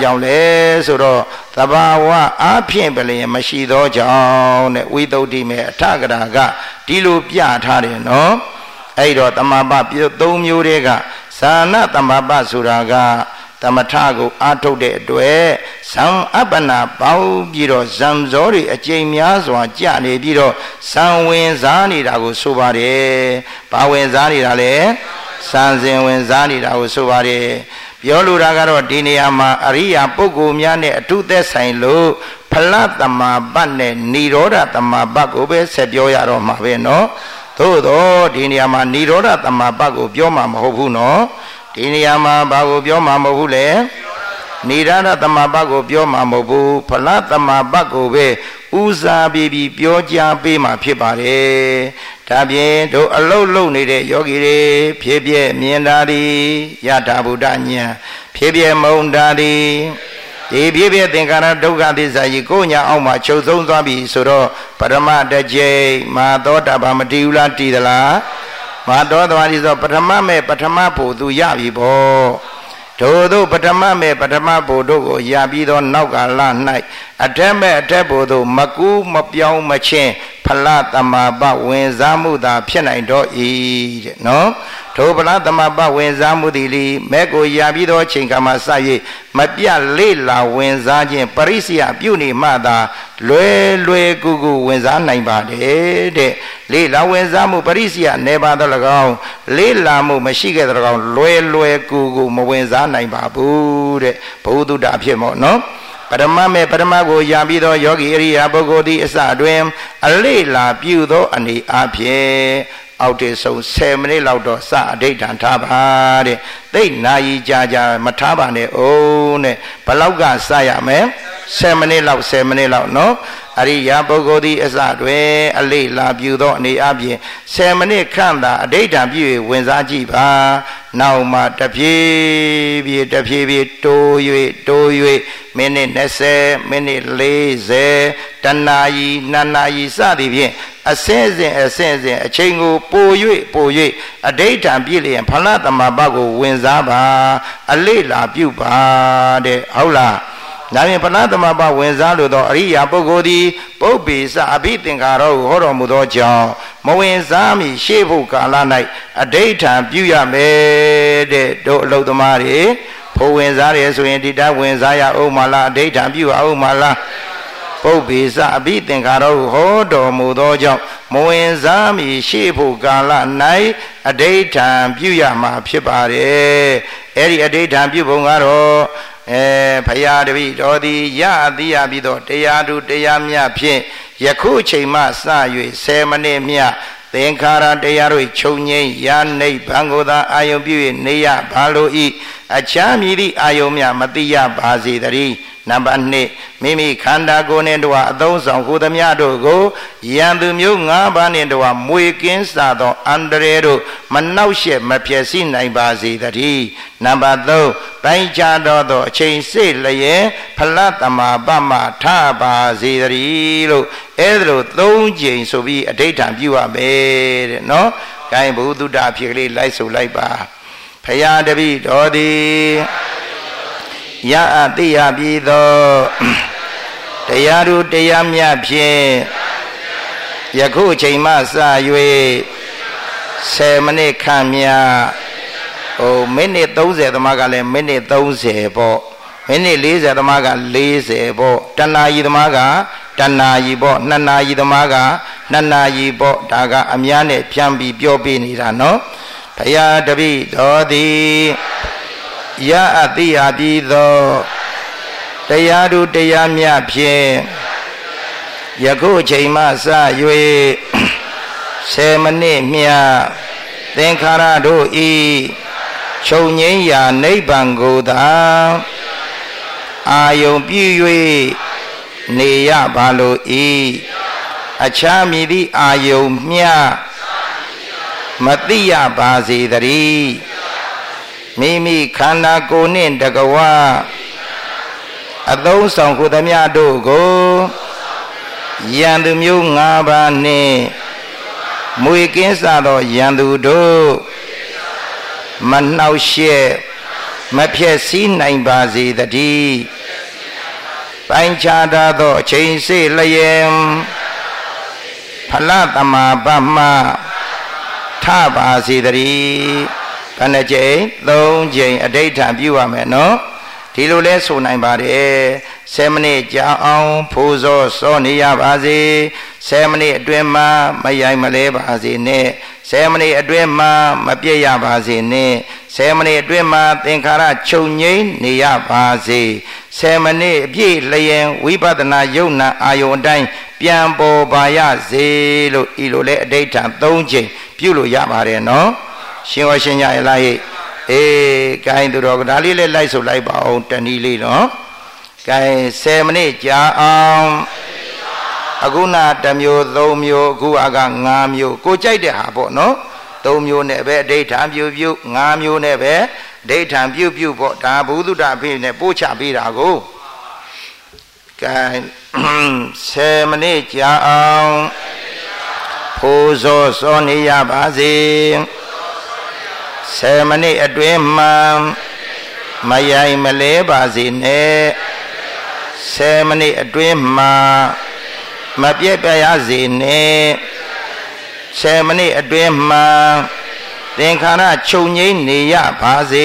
pajang suro tabawa apien bele mashido jang ne widodi me atagaraga dilu pya thare no aido tamaba pyo 3 မျိုးတွေက Sana tamaba suraga tamatago aထုတ်တဲ့အတွက်ဇံအပ္ပနာပေါင်းပြီးတော့ဇံဇောတွေအကျိန်များစွာကြာနေပြီးတော့ဇံဝင်စားနေတာကိုဆိုပါတယ်။ဘာဝင်စားနေတာလဲ။ဇံစဉ်ဝင်စားနေတာကိုဆိုပါတယ်။ပြောလိုတာကတော့ဒီနေရာမှာအရိယာပုဂ္ဂိုလ်များနဲ့အထုသက်ဆိုင်လို့ဖလတမပတ်နဲ့និရောဓတမပတ်ကိုပဲဆက်ပြောရတော့မှာပဲနော်။သို့တော့ဒီနေရာမှာនិရောဓတမပတ်ကိုပြောမှာမဟုတ်ဘူးနော်။ ဒီနေရာမှာဘာကိုပြောမှာမဟုတ်ဘူးလေနိရဏသမပတ်ကိုပြောမှာမဟုတ်ဘူးဖလသမပတ်ကိုပဲဦးစားပြီးပြောကြားပေးမှာဖြစ်ပါတယ်ဒါပြင်တို့အလုတ်လုံနေတဲ့ယောဂီတွေဖြည်းဖြည်းမြင်တာဒီယထာဘုဒ္ဓဉာဏ်ဖြည်းဖြည်းမုံတာဒီဒီဖြည်းဖြည်းသင်္ခါရဒုက္ခသစ္စာကြီးကိုညာအောင်မှာချုပ်ဆုံးသွားပြီဆိုတော့ပရမတ္တိမာသောတာပန်မတည်ဘူးလားတည်သလား မာတော်တော်ဒီဆိုပထမမဲ့ပထမဖို့သူရပြီပေါ့တို့တို့ပထမမဲ့ပထမဖို့တို့ကိုရပြီးတော့နောက်ကလ၌အထက်မဲ့အထက်ဖို့တို့မကူးမပြောင်းမချင်းဖလတမပဝင်စားမှုသာဖြစ်နိုင်တော့ဤတဲ့နော်တို့ဖလတမပဝင်စားမှုသည်လီမဲ့ကိုရပြီးတော့ချိန်ကမှစ၍မပြတ်လေးလာဝင်စားခြင်းပရိစီယပြုနေမှသာလွယ်ကူကူဝင်စားနိုင်ပါတယ်တဲ့လေးလာဝင်စားမှုပရိစီယနေပါတော့၎င်းလေးလာမှုမရှိခဲ့တော့၎င်းလွယ်ကူကူမဝင်စားနိုင်ပါဘူးတဲ့ဘုဒ္ဓဖြစ်မောနော် ပရမမေပရမကိုရပြီးသောယောဂီအရိယာပုဂ္ဂိုလ်သည်အစတွင်အလေးလာပြုသောအနေအဖြင့်အောက်တဆုံး10မိနစ်လောက်တော့စအဋိဌာန်ထားပါတဲ့သိနာယီကြာမထားပါနဲ့အောင်တဲ့ဘလောက်ကစရမယ်10မိနစ်လောက်နော်အရိယာပုဂ္ဂိုလ်သည်အစတွင်အလေးလာပြုသောအနေအဖြင့်10မိနစ်ခန့်သာအဋိဌာန်ပြု၍ဝင်စားကြည့်ပါနောက်မှတဖြည်းဖြည်းတိုး၍မိနစ်20မိနစ်40တနာရီ2နာရီစသည်ဖြင့်အစင်းစဉ်အချိန်ကိုပို၍အဋိဌာန်ပြည့်လျင်ဖလသမဘကိုဝင်စားပါအလေးလာပြုပါတဲ့ဟုတ်လားဒါဖြင့်ဖလသမဘဝင်စားလို့တော့အရိယာပုဂ္ဂိုလ်သည်ပုပ္ပိစအဘိသင်္ခါရောဟောတော်မူသောကြောင့်မဝင်စားမီရှေ့ဖို့ကာလ၌အဋိဌာန်ပြုရမယ်တဲ့တို့အလုသမားတွေဖို့ဝင်စားရဆိုရင်ဒီတဝင်စားရအောင်မလားအဋိဌာန်ပြုအောင်မလားပုပ္ပိစအဘိသင်္ခါရောဟောတော်မူသောကြောင့်မဝင်စားမီရှေ့ဖို့ကာလ၌အဋိဌာန်ပြုရမှာဖြစ်ပါတယ်အဲ့ဒီအဋိဌာန်ပြုပုံကတော့ဖရာတပည့်တော်သည်ရအသိရပြီးတော့တရားသူတရားမြတ်ဖြင့်ယခုချိန်မှစ၍10မိနစ်မြတ်သင်္ခါရတရားတို့ချုပ်ငြိမ်းရာနိဗ္ဗာန်ကိုသာအာယုံပြု၍နေရပါလို့ဤအချမ်းမြည်သည့်အာယုံမြတ်မတိရပါစေတည်းနံပါတ်2မိမိခန္ဓာကိုယ်နှင့်တဝအသုံးဆောင်ဟူသမျှတို့ကိုယံသူမျိုး5ပါးနှင့်တဝမွေကင်းစာသောအန္တရာယ်တို့မနှောက်ယှက်မဖြစ်စီနိုင်ပါစေတည်းနံပါတ်3ပိုင်းခြားသောအချိန်စေ့လျက်ဖလတမပမထပါစေတည်းလို့အဲ့ဒါလို့3ကြိမ်ဆိုပြီးအဋိဌာန်ပြုရမယ်တဲ့နော် gain ဘုဒ္ဓအဖြစ်ကလေးလိုက်ဆိုလိုက်ပါဖရာတပည့်တော်သည်ရအသိရပြီးသောတရားတို့တရားမြတ်ဖြင့်ယခုချိန်မှစ၍10မိနစ်ခန့်မြတ်မိနစ်30သမားကလည်းမိနစ်30ပေါ့မိနစ်40သမားက40ပေါ့တနာရီသမားကတနာရီပေါ့2နာရီသမားက2နာရီပေါ့ဒါကအများနဲ့ပြန်ပြီးပြောပြနေတာနော်ဘုရားတပည့်တော်သည်ရအသိရပြီးသောတရားတို့တရားမြတ်ဖြင့်ယခုချိန်မှစ၍10မိနစ်မြတ်သင်္ခါရတို့ဤချုပ်ငြိမ်းရာနိဗ္ဗာန်ကိုသာအာယုံပြု၍နေရပါလို့ဤအချမ်းမြည်သည့်အာယုံမြတ်မသိရပါစေတည်းမိမိခန္ဓာကိုယ်နှင့်တကဝအသုံးဆောင်ခုသမျှတို့ကိုယံသူမျိုး5ပါးနှင့်မွေကင်းစားသောရန်သူတို့မနှောက်ယှက်မဖြည့်ဆည်းနိုင်ပါစေတည်းပိုင်းခြားသောအချိန်စေ့လျင်ဖလတမပမထပါစေတည်းဘယ်နှကြိမ်3ကြိမ်အဋိဋ္ဌံပြုရမယ်နော်ဒီလိုလဲဆိုနိုင်ပါတယ်10မိနစ်ကြာအောင်ဖိုးစောနေရပါစေ10မိနစ်အတွင်းမှာမရိုင်မလဲပါစေနဲ့10မိနစ်အတွင်းမှာမပြည့်ရပါစေနဲ့10မိနစ်အတွင်းမှာသင်္ခါရချုပ်ငြိမ်းနေရပါစေ10မိနစ်အပြည့်လျင်ဝိပဿနာယုံနာအာယုံအတိုင်းပြန်ပေါ်ပါရစေလို့ဤလိုလဲအဋိဋ္ဌံ3ချိန်ပြုလို့ရပါတယ်နော်ရှင်ဝရှင်ရရလားဟိကိုင်းသူတော်ဒါလေးလေးလိုက်ဆိုလိုက်ပါအောင်တဏီလေးနော်ကိုင်း10မိနစ်ကြာအောင်အခုန1မျိုး3မျိုးအခုက5မျိုးကိုကြိုက်တဲ့ဟာပေါ့နော်3မျိုးနဲ့ပဲအဋိဋ္ဌံပြု5မျိုးနဲ့ပဲအဋိဋ္ဌံပြုပေါ့ဒါဘုဒ္ဓတာဖိနဲ့ပို့ချပေးတာကိုကိုင်း10မိနစ်ကြာအောင်ဖိုးစောနေရပါစေ10မိနစ်အတွင်းမှာမရိုင်မလဲပါစေနဲ့10မိနစ်အတွင်းမှာမပြည့်ပြရစေနဲ့10မိနစ်အတွင်းမှာသင်္ခါရချုပ်ငြိမ်းနေရပါစေ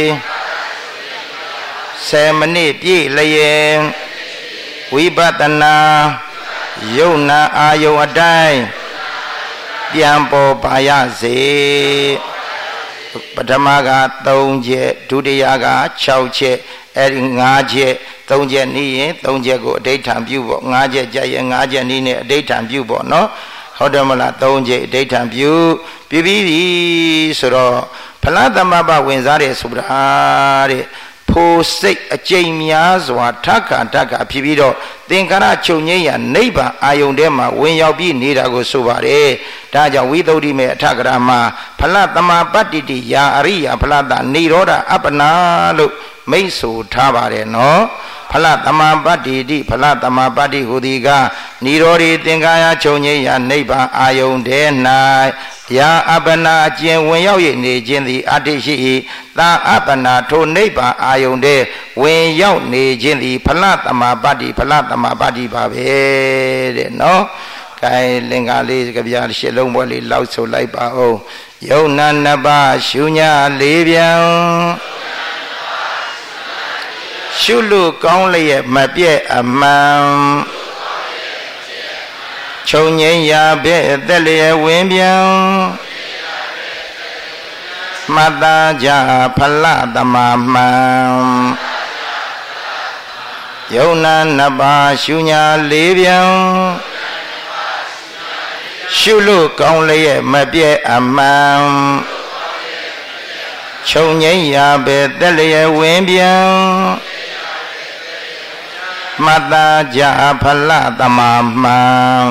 10မိနစ်ပြည့်လျင်ဝိပဿနာယုံနာအာယုံအတိုင်းပြန်ပေါ်ပါရစေပထမက3ချက်ဒုတိယက6ချက်အဲဒီ5ချက်3ချက်နီးရင်3ချက်ကိုအဋိဋ္ဌံပြုပေါ့5ချက်ကြရင်5ချက်နီးနဲ့အဋိဋ္ဌံပြုပေါ့နော်ဟုတ်တယ်မလား3ချက်အဋိဋ္ဌံပြုပြီးပြီဆိုတော့ဖလားသမဘဝင်စားတယ်ဆိုတာတဲ့ဖိုးစိတ်အကျိန်များစွာထက္ခဖြစ်ပြီးတော့သင်္ခါရချုပ်ငြိမ်းရာနိဗ္ဗာန်အာယုန်ထဲမှာဝင်ရောက်ပြီးနေတာကိုဆိုပါတယ်ဒါကြောင့်ဝိသုဒ္ဓိမေအထကရာမှာဖလသမပတ္တိယာအရိယာဖလတနိရောဓအပ္ပနာလို့မိတ်ဆိုထားပါတယ်နော်ဖလသမပတ္တိဖလသမပတ္တိဟူသည်ကနိရောဓိသင်္ခါရချုပ်ငြိမ်းရာနိဗ္ဗာန်အာယုန်ထဲ၌ယာအပ္ပနာအကျဉ်ဝင်ရောက်ရနေခြင်းသည်အတ္တိရှိ၏သာအပ္ပနာထိုနိဗ္ဗာန်အာယုန်ထဲဝင်ရောက်နေခြင်းသည်ဖလသမပတ္တိပါပဲတဲ့နော်ကဲလင်္ကာလေးကြပြရှစ်လုံးပွဲလေးလောက်ဆိုလိုက်ပါဦးယုံနာနှစ်ပါးရှုညာလေးပြန်ရှုလို့ကောင်းလျက်မပြည့်အမှန်ခြုံငိမ့်ရာပဲအသက်လျက်ဝင်ပြန်မတ္တကြဖလသမမှန်ယုံနာနှစ်ပါးရှုညာလေးပြန်ရှုလို့ကောင်းလျက်မပြည့်အမှန်ခြုံငိမ့်ရာပဲသက်လျက်ဝင်ပြန်မတ္တကြဖလသမမှန်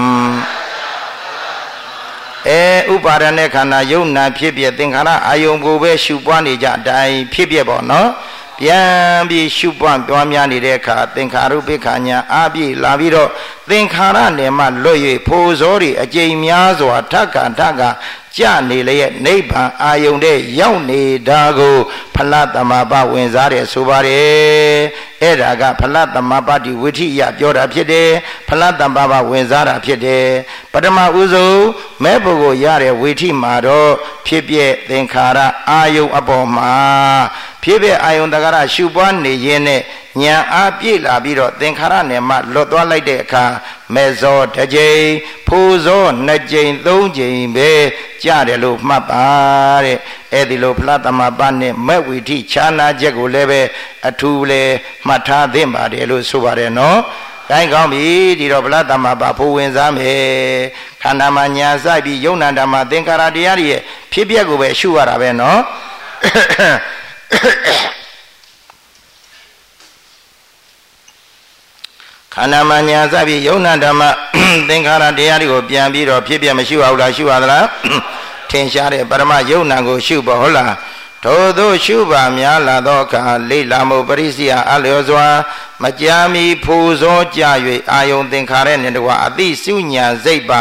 ဥပါဒณะခန္ဓာယုံနာဖြစ်ပြသင်္ခါရအာယုံကိုပဲရှုပွားနေကြအတိုင်းဖြစ်ပြပေါ့နော်ပြန်ပြီးရှုပွားပြောများနေတဲ့အခါသင်္ခါရုပ္ပခာညာအာပြည့်လာပြီးတော့သင်္ခါရနယ်မှလွတ်၍ဖိုးစောတွေအကျိန်များစွာထက္ကကြနေလျက်နိဗ္ဗာန်အာယုန်တဲ့ရောက်နေတာကိုဖလသမပဝင်စားတယ်ဆိုပါတယ်အဲ့ဒါကဖလသမပတိဝိထိယပြောတာဖြစ်တယ်ဖလသမပဝင်စားတာဖြစ်တယ်ပထမဦးဆုံးမဲ့ပုဂ္ဂိုလ်ရတဲ့ဝိထိမှာတော့ဖြစ်ပြသင်္ခါရအာယုန်အပေါ်မှာဖြစ်ပြအာယုန်တက္ကရာရှုပွားနေရင်းနဲ့ဉာဏ်အားပြည့်လာပြီးတော့သင်္ခါရနယ်မှာလွတ်သွားလိုက်တဲ့အခါမေဇောတစ်ကြိမ်ဖိုးစော2ကြိမ်3ကြိမ်ပဲကြားတယ်လို့မှတ်ပါတဲ့အဲ့ဒီလိုဖလားသမပနဲ့မဲ့ဝီထိခြားနာချက်ကိုလည်းပဲအထူးလဲမှတ်ထားသင့်ပါတယ်လို့ဆိုပါတယ်နော်။ကိုင်းကောင်းပြီဒီတော့ဖလားသမပဖို့ဝင်စားမယ်ခန္ဓာမှာညာစိုက်ပြီးယုံနာဓမ္မသင်္ကာရတရားတွေရဲ့ဖြစ်ပျက်ကိုပဲရှုရတာပဲနော်။ခန္ဓာမှာညာစပြီးယုံနာဓမ္မသင်္ခါရတရားတွေကိုပြန်ပြီးတော့ဖြစ်ပြမရှိပါဘူးလားရှုရသလားထင်ရှားတဲ့ပရမယုံနာကိုရှုပါဟုတ်လားထို့သောရှုပါများလာသောအခါလိလာမှုပရိစီယအလျော်စွာမကြာမီဖူဇောကြ၍အာယုန်သင်္ခါရနှင့်တကွာအသိစုညာစိတ်ပါ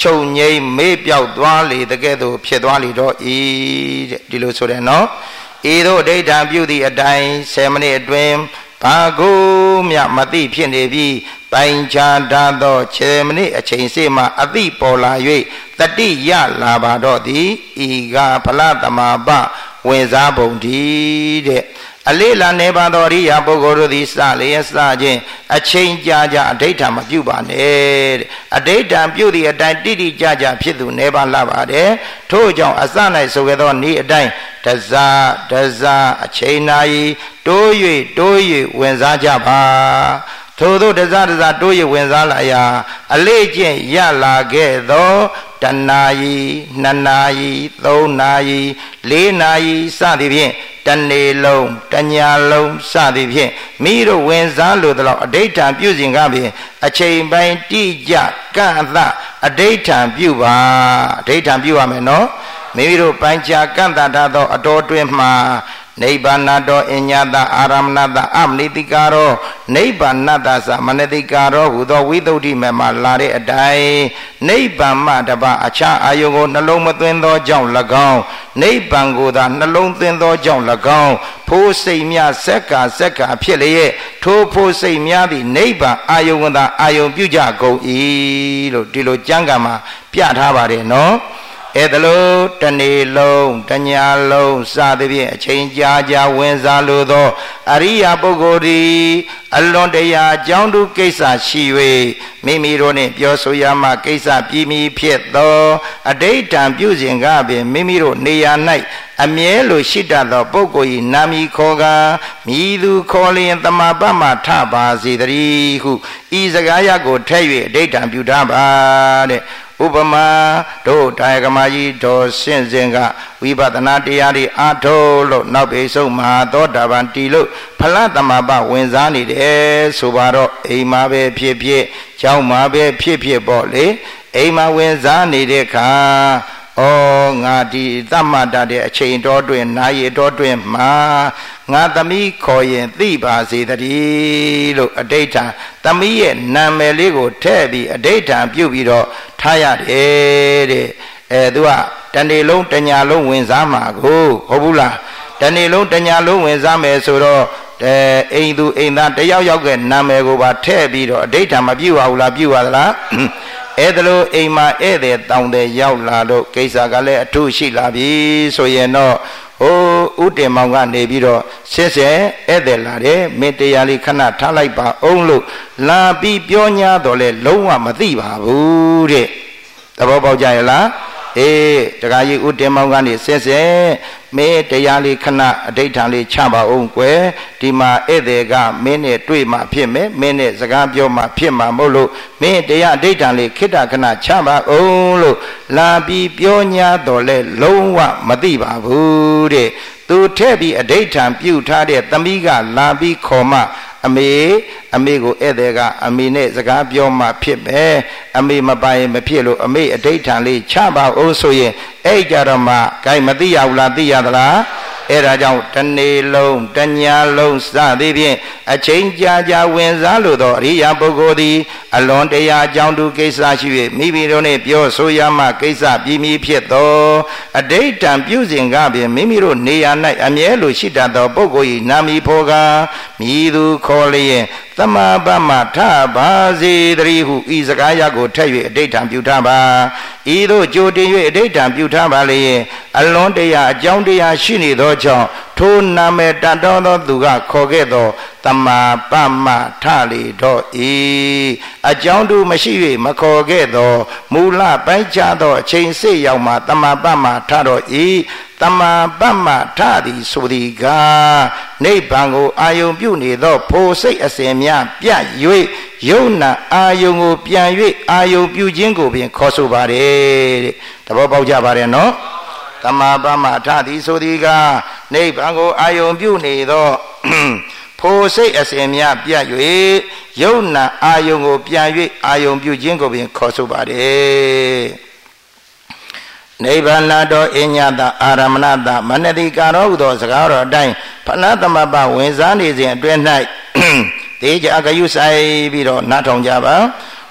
ချုပ်ငြိမ်းမေ့ပြောက်သွားလေတကဲ့သို့ဖြစ်သွားလေတော့ဤတဲ့ဒီလိုဆိုတယ်နော်ဤသို့အဋ္ဌံပြုသည့်အတိုင်း10မိနစ်အတွင်းဘာကိုမြမသိဖြစ်နေပြီးပိုင်ခြားတတ်သော10မိနစ်အချိန်စေ့မှအသိပေါ်လာ၍တတိယလာပါတော့သည်ဤကဖလားတမာပဝင်စားပုံတည်းတဲ့အလေးလာနေပါသောရိယာပုဂ္ဂိုလ်တို့သည်စလျက်စခြင်းအချိန်ကြာကြာအဋ္ဌံမပြုပါနဲ့တဲ့အဋ္ဌံပြုသည့်အတိုင်းတိတိကျကျဖြစ်သူနေပါလာပါတယ်ထို့ကြောင့်အစ၌ဆိုခဲ့သောဤအတိုင်းတဇအချိန်နာရီတိုး၍ဝင်စားကြပါထို့သောတဇတိုး၍ဝင်စားလာရာအလေးကျင့်ရလာခဲ့သောတနာရီ2နာရီ3နာရီ4နာရီစသည်ဖြင့်တနေ့လုံးတညလုံးစသည်ဖြင့်မိတို့ဝင်စားလိုသလောက်အဋ္ဌံပြုစဉ်ကပင်အချိန်ပိုင်းတိကျကန့်အသအဋ္ဌံပြုပါအဋ္ဌံပြုရမယ်နော်မိမိတို့ပိုင်းခြားကန့်သထားသောအတော်တွင်မှနိဗ္ဗာနတောအညတအာရမဏတအမနိတိကာရောနိဗ္ဗာနတသမနတိကာရောဟူသောဝိသုဒ္ဓိမေမှာလာတဲ့အတိုင်းနိဗ္ဗာန်မှတပါအခြားအာယုကိုနှလုံးမသွင်းသောကြောင့်၎င်းနိဗ္ဗာန်ကိုသာနှလုံးသွင်းသောကြောင့်၎င်းဖိုးစိတ်များစက္ကာဖြစ်လျက်ထိုးဖိုးစိတ်များသည့်နိဗ္ဗာန်အာယုကိုသာအာယုပြုကြကုန်၏လို့ဒီလိုကျမ်းဂန်မှာပြထားပါတယ်နော်အဲ့ဒါလို့တနေ့လုံးတညလုံးစသဖြင့်အချိန်ကြာဝင်စားလိုသောအရိယာပုဂ္ဂိုလ်သည်အလွန်တရာအကြောင်းသူကိစ္စရှိ၍မိမိတို့နှင့်ပြောဆိုရမှကိစ္စပြီးမည်ဖြစ်သောအဋ္ဌံပြုစဉ်ကပင်မိမိတို့နေရာ၌အမြဲလိုရှိတတ်သောပုဂ္ဂိုလ်၏နာမည်ခေါ်ကာမြည်သူခေါ်လျင်တမပမှထပါစေတည်းဟုဤစကားရကိုထည့်၍အဋ္ဌံပြုထားပါတဲ့ဥပမာတို့တာယကမကြီးတော်ဆင့်စဉ်ကဝိပဿနာတရားတွေအားထုတ်လို့နောက်ပိဆုံးမဟာသောတာပန်တည်လို့ဖလားတမပဝင်စားနေတယ်ဆိုပါတော့အိမ်မှာပဲဖြစ်ဖြစ်ကျောင်းမှာပဲဖြစ်ဖြစ်ပေါ့လေအိမ်မှာဝင်စားနေတဲ့အခါဩငါဒီသတ်မှတ်တဲ့အချိန်တော်တွင်နာရီတော်တွင်မှာငါသမီးခေါ်ရင်သိပါစေတည်းလို့အဋ္ဌံသမီးရဲ့နာမည်လေးကိုထည့်ပြီးအဋ္ဌံပြုပြီးတော့ထားရတယ်တဲ့သူကတနေ့လုံးတညလုံးဝင်စားမှာကိုဟုတ်ဘူးလားတနေ့လုံးတညလုံးဝင်စားမယ်ဆိုတော့အိမ်သူအိမ်သားတယောက်ယောက်ကနာမည်ကိုပါထည့်ပြီးတော့အဋ္ဌံမပြုပါဘူးလားပြုပါသလားအဲ့ဒါလို့အိမ်မှာဧည့်သည်တောင်းတဲ့ရောက်လာလို့ကိစ္စကလည်းအထုရှိလာပြီဆိုရင်တော့ဥတင်မောင်ကနေပြီးတော့ဆက်ဧည့်သည်လာတယ်မင်းတရားလေးခဏထားလိုက်ပါအောင်လို့လာပြီးပြော냐တော့လဲလုံးဝမသိပါဘူးတဲ့သဘောပေါက်ကြရဲ့လားတခါကြီးဥတင်မောင်ကနေဆက်မင်းတရားလေးခဏအဋ္ဌံလေးချပါအောင်ကွယ်ဒီမှာဧည့်သည်ကမင်းနဲ့တွေ့မှဖြစ်မယ်မင်းနဲ့စကားပြောမှဖြစ်မှာမဟုတ်လို့မင်းတရားအဋ္ဌံလေးခိတ္တခဏချပါအောင်လို့လာပြီးပြော냐တော့လဲလုံးဝမသိပါဘူးတဲ့သူထည့်ပြီးအဋ္ဌံပြုထားတဲ့သမီးကလာပြီးခေါ်မှအမေကိုဧည့်သည်ကအမေနဲ့စကားပြောမှဖြစ်မယ်အမေမပိုင်မဖြစ်လို့အမေအဋ္ဌံလေးချပါအောင်ဆိုရင်အဲ့ကြတော့မှဂိုင်းမသိရဘူးလားသိရသလားအဲ့ဒါကြောင့်တနေ့လုံးတညလုံးစသည်ဖြင့်အချိန်ကြာဝင်စားလိုသောအရိယာပုဂ္ဂိုလ်သည်အလွန်တရာအကြောင်းသူကိစ္စရှိ၍မိမိတို့နှင့်ပြောဆိုရမှကိစ္စပြီးမည်ဖြစ်သောအဋ္ဌံပြုစဉ်ကပင်မိမိတို့နေရာ၌အမြဲလိုရှိတတ်သောပုဂ္ဂိုလ်၏နာမည်ဖော်ကားမြည်သူခေါ်လျင်သမပမထပါစေတည်းဟုဤစကားရကိုထည့်၍အဋ္ဌံပြုထားပါဤသို့ကြိုတင်၍အဋ္ဌံပြုထားပါလျင်အလွန်တရာအကြောင်းတရားရှိနေသောကြောင့်ထိုနာမည်တတ်တော်သောသူကခေါ်ခဲ့သောတမပမထလေတော့ဤအကြောင်းသူမရှိ၍မခေါ်ခဲ့သောမူလပိုင်းခြားသောအချိန်စေ့ရောက်မှတမပမထတော့ဤတမပမထသည်ဆိုသည်ကနိဗ္ဗာန်ကိုအာယုံပြုနေသောဖိုလ်စိတ်အစဉ်များပြတ်၍ယုံနာအာယုံကိုပြန်၍အာယုံပြုခြင်းကိုပင်ခေါ်ဆိုပါတယ်တဲ့သဘောပေါက်ကြပါတယ်နော်တမပမထသည်ဆိုသည်ကနိဗ္ဗာန်ကိုအာယုံပြုနေသောဖိုလ်စိတ်အစဉ်များပြတ်၍ယုံနာအာယုံကိုပြန်၍အာယုံပြုခြင်းကိုပင်ခေါ်ဆိုပါတယ်နိဗ္ဗာန်တော်အညတအာရမဏတမနတိကာရောဟုသောစကားတော်အတိုင်းဖလားသမပဝင်စားနေစဉ်အတွင်း၌တေကြဂယုဆိုင်ပြီးတော့နားထောင်ကြပါ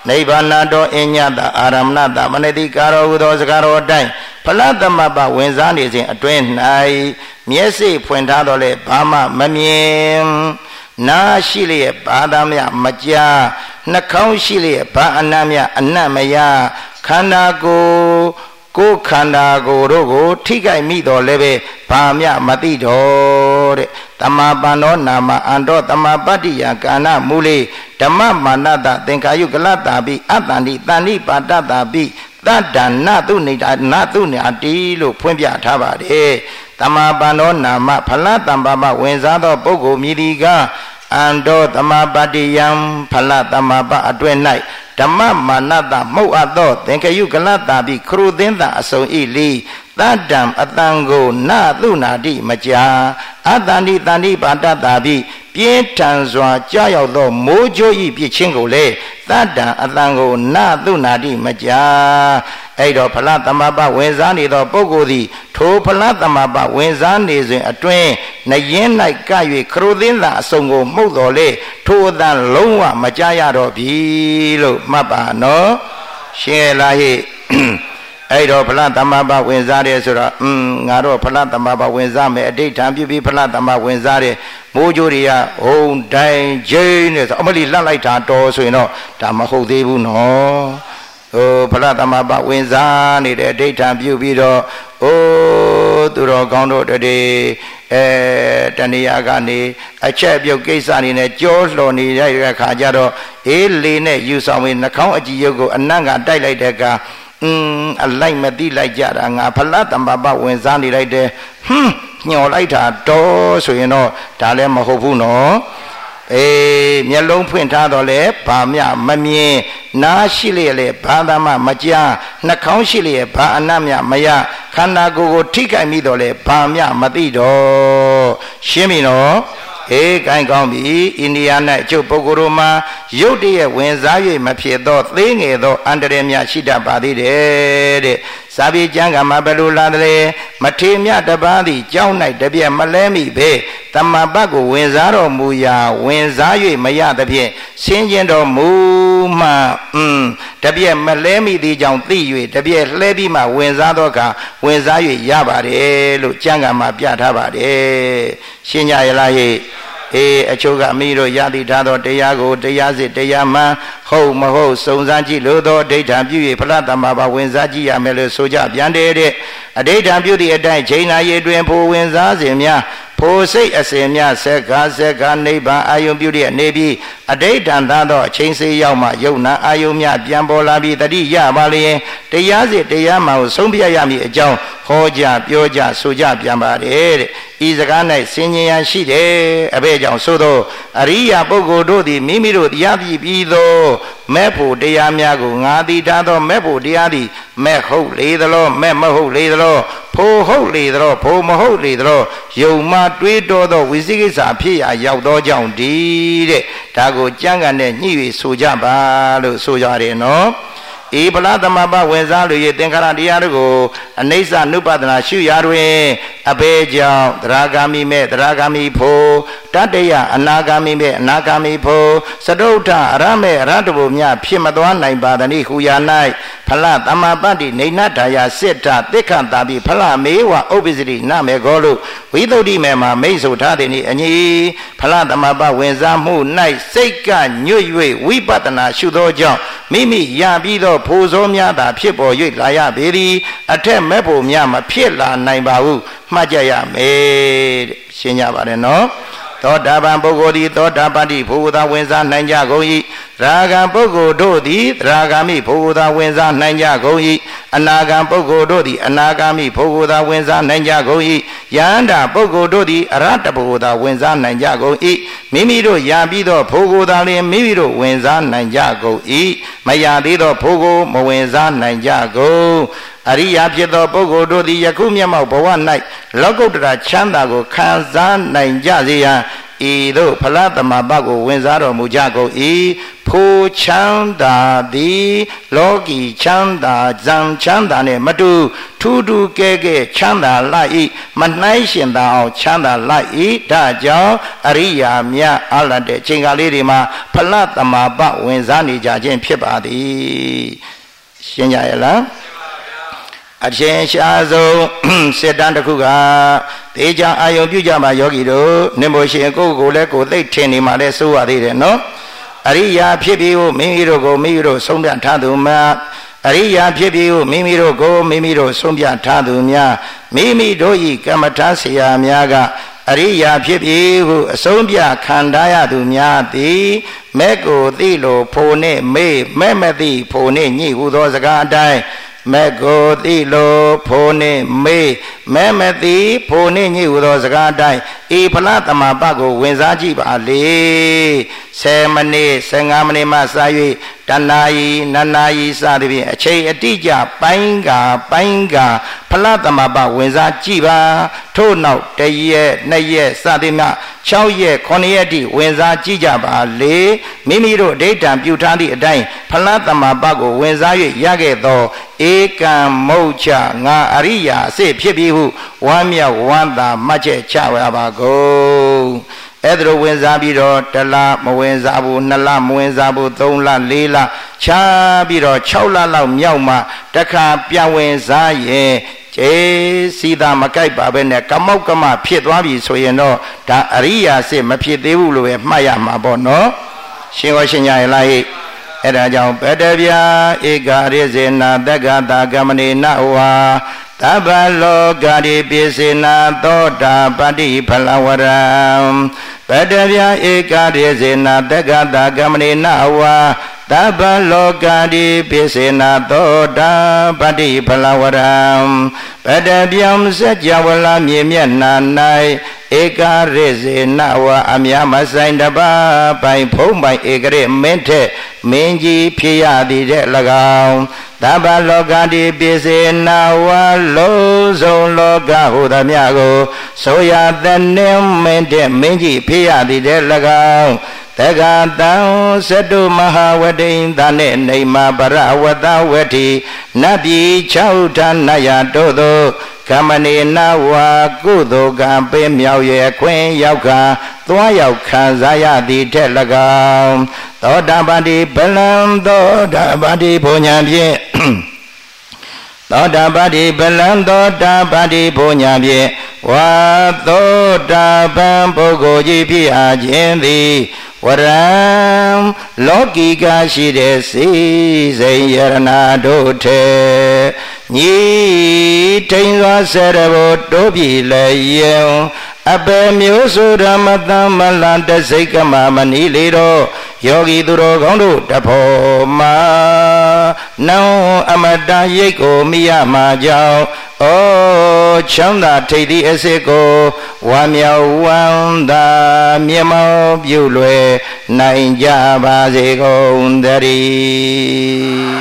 နိဗ္ဗာန်တော်အညတအာရမဏတမနတိကာရောဟုသောစကားတော်အတိုင်းဖလားသမပဝင်စားနေစဉ်အတွင်း၌မျက်စိဖွင့်ထားတော့လေဘာမှမမြင်နာရှိလျက်ဘာသာမြမကြားနှာခေါင်းရှိလျက်ဘာအနတ်မြအနတ်မရခန္ဓာကိုယ်ခန္ဓာကိုယ်တို့ကိုထိခိုက်မိတော်လည်းပဲဘာမြမသိတော်တဲ့တမပန္နောနာမအန္တောတမပတ္တိယကာဏမူလေဓမ္မမာနတသင်္ကာယုကလတ္တာပိအတ္တန္တိတဏိပါတတ္တာပိတတ္တနတုနေတာနတုနေအတိလို့ဖွင့်ပြထားပါတယ်တမပန္နောနာမဖလားတမ္ပပဝင်စားသောပုဂ္ဂိုလ်မြည်ဒီကအန္တောတမပတ္တိယံဖလားတမ္ပအတွဲ့၌ဓမ္မမာနတမှုတ်အပ်သောသင်္ကယုကလတ္တာပိခရုသင်းတအစုံဤလီတတ္တံအတန်ကိုနသုနာတိမကြာအတ္တန္တိတဏိပါတတ္တာပိပြင်းထန်စွာကြာရောက်သောမိုးကြိုးဤပြစ်ချင်းကိုလေတတ္တံအတန်ကိုနသုနာတိမကြာအဲ့တော့ဖလားသမပဝင်စားနေသောပုဂ္ဂိုလ်သည်ထိုဖလားသမပဝင်စားနေစဉ်အတွင်းနယင်း၌က၍ခရုသင်းသာအစုံကိုမှုတ်တော်လေထိုအတန်လုံးဝမကြားရတော့ပြီလို့မှတ်ပါနော်ရှင်းလားဟိအဲ့တော့ဖလားသမပဝင်စားတယ်ဆိုတော့ငါတို့ဖလားသမပဝင်စားမယ်အဋ္ဌံပြုပြီးဖလားသမဝင်စားတယ်မိုးကြိုးတွေကဟုံတိုင်းကျင်းနေဆိုအမလီလှလိုက်တာတော်ဆိုရင်တော့ဒါမဟုတ်သေးဘူးနော်ဖလားသမပဝင်စားနေတဲ့အဋ္ဌံပြုပြီးတော့သူတော်ကောင်းတို့တည်းတဏှာကနေအချက်ပြုတ်ကိစ္စနေနဲ့ကြောလှော်နေတဲ့ခါကျတော့အေးလေးနဲ့ယူဆောင်ပြီးနှာခေါင်းအကြည့်ရုပ်ကိုအနံ့ကတိုက်လိုက်တဲ့ကအလိုက်မသိလိုက်ကြတာငါဖလားတမ္ပပဝင်စားနေလိုက်တယ်ညှော်လိုက်တာတော့ဆိုရင်တော့ဒါလည်းမဟုတ်ဘူးနော်မျက်လုံးဖွင့်ထားတော့လေဘာမျှမမြင်နားရှိလျက်လေဘာသာမှမကြားနှာခေါင်းရှိလျက်ဘာအနတ်မျှမရခန္ဓာကိုယ်ကိုထိခိုက်မိတော့လေဘာမျှမသိတော့ရှင်းပြီနော်ကိုင်းကောင်းပြီအိန္ဒိယ၌အကျုပ်ပုဂ္ဂိုလ်တို့မှာရုပ်တရက်ဝင်စား၍မဖြစ်သောသေးငယ်သောအန္တရာယ်များရှိတတ်ပါသေးတယ်တဲ့စာပေကျမ်းကမှာဘယ်လိုလာသလဲမထေမြတပါးသည်ကြောင်း၌တပြက်မလဲမိပဲတမ္မာပတ်ကိုဝင်စားတော်မူရာဝင်စား၍မရသဖြင့်ဆင်းကျင်တော်မူမှတပြက်မလဲမိသည်ကြောင့်သိ၍တပြက်လှဲပြီးမှဝင်စားသောအခါဝင်စား၍ရပါတယ်လို့ကျမ်းကမှာပြထားပါတယ်ရှင်းကြရလားဟိအချို့ကအမိတို့ရသည်ထားသောတရားကိုတရားစစ်တရားမှန်ဟုတ်မဟုတ်စုံစမ်းကြည့်လို့သောအဋ္ဌံပြု၍ဖလားတမ္ပပဝင်စားကြည့်ရမယ်လို့ဆိုကြပြန်တဲ့အဋ္ဌံပြုသည့်အတိုင်းချိန်နာရီတွင်ဖို့ဝင်စားစဉ်များဖို့စိတ်အစဉ်များဆက်ကနိဗ္ဗာန်အာယုံပြုတဲ့နေပြီးအဋ္ဌံသာသောအချိန်စေးရောက်မှယုံနာအာယုံများပြန်ပေါ်လာပြီးတတိယပါလျင်တရားစစ်တရားမှကိုဆုံးဖြတ်ရမည်အကြောင်းဟောကြပြောကြဆိုကြပြန်ပါတယ်တဲ့ဤစကား၌ဆင်ញင်ရန်ရှိတယ်အဘဲကြောင့်ဆိုသောအရိယာပုဂ္ဂိုလ်တို့သည်မိမိတို့တရားပြီးသောမဲ့ဖို့တရားများကိုငါသည်ထားသောမဲ့ဖို့တရားသည်မဲ့ဟုတ်လေသလားမဲ့မဟုတ်လေသလားဖိုးဟုတ်လေသလားဖိုးမဟုတ်လေသလားယုံမှတွေးတော်သောဝိသိကိစ္စဖြစ်ရာရောက်သောကြောင့်ဒီတဲ့ဒါကိုကျမ်းဂန်နဲ့ညှိ၍ဆိုကြပါလို့ဆိုကြတယ်နော်ဖလားသမပဝင်စားလို့ရသင်္ခါရတရားတို့ကိုအနိစ္စနုပဒနာရှုရာတွင်အဘဲကြောင့်သရဂာမိမဲ့သရဂာမိဖို့တတ္တယအနာဂာမိမဲ့အနာဂာမိဖို့စတုထအရမဲ့အရတ္တဘုမြဖြစ်မသွားနိုင်ပါသနည်းဟူရာ၌ဖလားသမပတ္တိနေနထာယစစ်ထသက္ခတာပိဖလားမေဝဥပ္ပစ္စရိနမေကောလို့ဝိသုဒ္ဓိမေမှာမိတ်ဆိုထားတဲ့နေ့အညီဖလားသမပဝင်စားမှု၌စိတ်ကညွတ်၍ဝိပဿနာရှုသောကြောင့်မိမိရပြီးသောဖိုးစောများသာဖြစ်ပေါ်၍လာရပေသည်အထက်မဲ့ဖို့များမဖြစ်လာနိုင်ပါဘူးမှတ်ကြရမယ်တဲ့ရှင်းကြပါတယ်နော်သောတာပန်ပုဂ္ဂိုလ်သည်သောတာပတ္တိဘုရားဝင်စားနိုင်ကြကုန်၏ရာဂံပုဂ္ဂိုလ်တို့သည်သရဂာမိဘုရားဝင်စားနိုင်ကြကုန်၏အနာဂံပုဂ္ဂိုလ်တို့သည်အနာဂာမိဘုရားဝင်စားနိုင်ကြကုန်၏ယန္တာပုဂ္ဂိုလ်တို့သည်အရတ္တဘုရားဝင်စားနိုင်ကြကုန်၏မိမိတို့ရပြီးသောဘုရားလျင်မိမိတို့ဝင်စားနိုင်ကြကုန်၏မရသေးသောဘုရားမဝင်စားနိုင်ကြကုန်အရိယာဖြစ်သောပုဂ္ဂိုလ်တို့သည်ယခုမျက်မှောက်ဘဝ၌လောကုတ္တရာချမ်းသာကိုခံစားနိုင်ကြစေရန်ဤသို့ဖလားသမဘကိုဝင်စားတော်မူကြကုန်၏ဖိုးချမ်းသာသည်လောကီချမ်းသာဇံချမ်းသာနှင့်မတူထူးထူးကဲကဲချမ်းသာလိုက်၏မနှိုင်းရှင်သာအောင်ချမ်းသာလိုက်၏ဒါကြောင့်အရိယာမြတ်အားလတဲ့အချိန်ကားလေးတွေမှာဖလားသမဘဝင်စားနေကြခြင်းဖြစ်ပါသည်ရှင်းကြရဲ့လားအချင်းရှားဆုံးစစ်တမ်းတစ်ခုကတေချာအာယုံပြုကြမှာယောဂီတို့နိမို့ရှင်ကိုယ်ကိုလည်းကိုယ်သိထင်နေမှလည်းစိုးရသေးတယ်နော်အရိယာဖြစ်ပြီးကိုမိမိတို့ကိုမိမိတို့ဆုံးဖြတ်ထားသူများအရိယာဖြစ်ပြီးကိုမိမိတို့ကိုမိမိတို့ဆုံးဖြတ်ထားသူများမိမိတို့ဤကမ္မထာဆရာများကအရိယာဖြစ်ပြီးကိုအဆုံးဖြတ်ခံထားရသူများသည်မဲ့ကိုသိလို့ဖို့နဲ့မေးမဲ့မသိဖို့နဲ့ညှိဟုသောစကားအတိုင်းမဲ့ကိုသိလို့ဖို့နဲ့မေးမဲ့မသိဖို့နဲ့ညှိဟုသောစကားအတိုင်းဤဖလားသမဘကိုဝင်စားကြည့်ပါလေ10မိနစ်15မိနစ်မှစ၍တဏှာဤနန္နာဤစသဖြင့်အချိန်အတိအကျပိုင်းကဖလားသမဘဝင်စားကြည့်ပါထို့နောက်1ရက်2ရက်စသည်မှ6ရက်9ရက်တိဝင်စားကြည့်ကြပါလေမိမိတို့အဋ္ဌံပြုထားသည့်အတိုင်းဖလားသမဘကိုဝင်စား၍ရခဲ့သောဧကံမုတ်ချငါအရိယာအစစ်ဖြစ်ပြီးဟုဝမ်းမြောက်ဝမ်းသာမှတ်ချက်ချရပါကုန်အဲ့ဒါလိုဝင်စားပြီးတော့1လမဝင်စားဘူး2လမဝင်စားဘူး3လ4လချားပြီးတော့6လလောက်မြောက်မှတခါပြန်ဝင်စားရင်ကျေစီသာမကြိုက်ပါပဲနဲ့ကမောက်ကမဖြစ်သွားပြီဆိုရင်တော့ဒါအရိယာစစ်မဖြစ်သေးဘူးလို့ပဲမှတ်ရမှာပေါ့နော်ရှင်းရောရှင်းကြရလားဟိအဲ့ဒါကြောင့်ပတဗျာဧကရိစေနာတက္ကတာကမဏေနဝါသဗ္ဗလောကတိပိစေနာသောတာပတိဖလဝရံပတဗျာဧကရိစေနာတက္ကတာကမဏေနဝါသဗ္ဗလောကတိပိစေနာသောတာပတိဖလဝရံပတဗျံစัจ java လာမြေမျက်နှာ၌ဧကရိစေနဝါအမြမဆိုင်တပါပိုင်ဖုံးပိုင်ဧကရိမင်းထက်မင်းကြီးဖြစ်ရသည်တဲ့၎င်းသဗ္ဗလောကတိပိစေနာဝါလုံးစုံလောကဟုသမျှကိုဆိုရသနှင်းမင်းတဲ့မင်းကြီးဖြစ်ရသည်တဲ့၎င်းတက္ကတံသတ္တုမဟာဝတိန်သာနဲ့နေမပရဝတဝတိနတ်ပြည်6ဌာနယတို့သောကမဏေနဝါကုသိုလ်ကံပေးမြောက်ရဲ့ခွင်ရောက်ကသွားရောက်ခံစားရသည်ထက်၎င်းသောတာပတိဗလံသောတာပတိဘုံညာဖြင့်သောတာပတိဗလံသောတာပတိဘုံညာဖြင့်ဝါသောတာပန်ပုဂ္ဂိုလ်ကြီးဖြစ်အားခြင်းသည်ဝရံလောကီကရှိတဲ့စိစိယရဏတို့ထဲညီထိန်စွာဆရဘတိုးပြီလည်းယံအပေမျိုးစုဓမ္မတံမလန်တစိတ်ကမမဏီလေတော့ယောဂီသူတော်ကောင်းတို့တဖို့မှာနောင်အမတရိတ်ကိုမိရမှာကြောင့်ဩချမ်းသာထိတ်သည့်အစစ်ကိုဝမ်းမြောက်ဝမ်းသာမြတ်မောပြုလွယ်နိုင်ကြပါစေကုန်သတည်း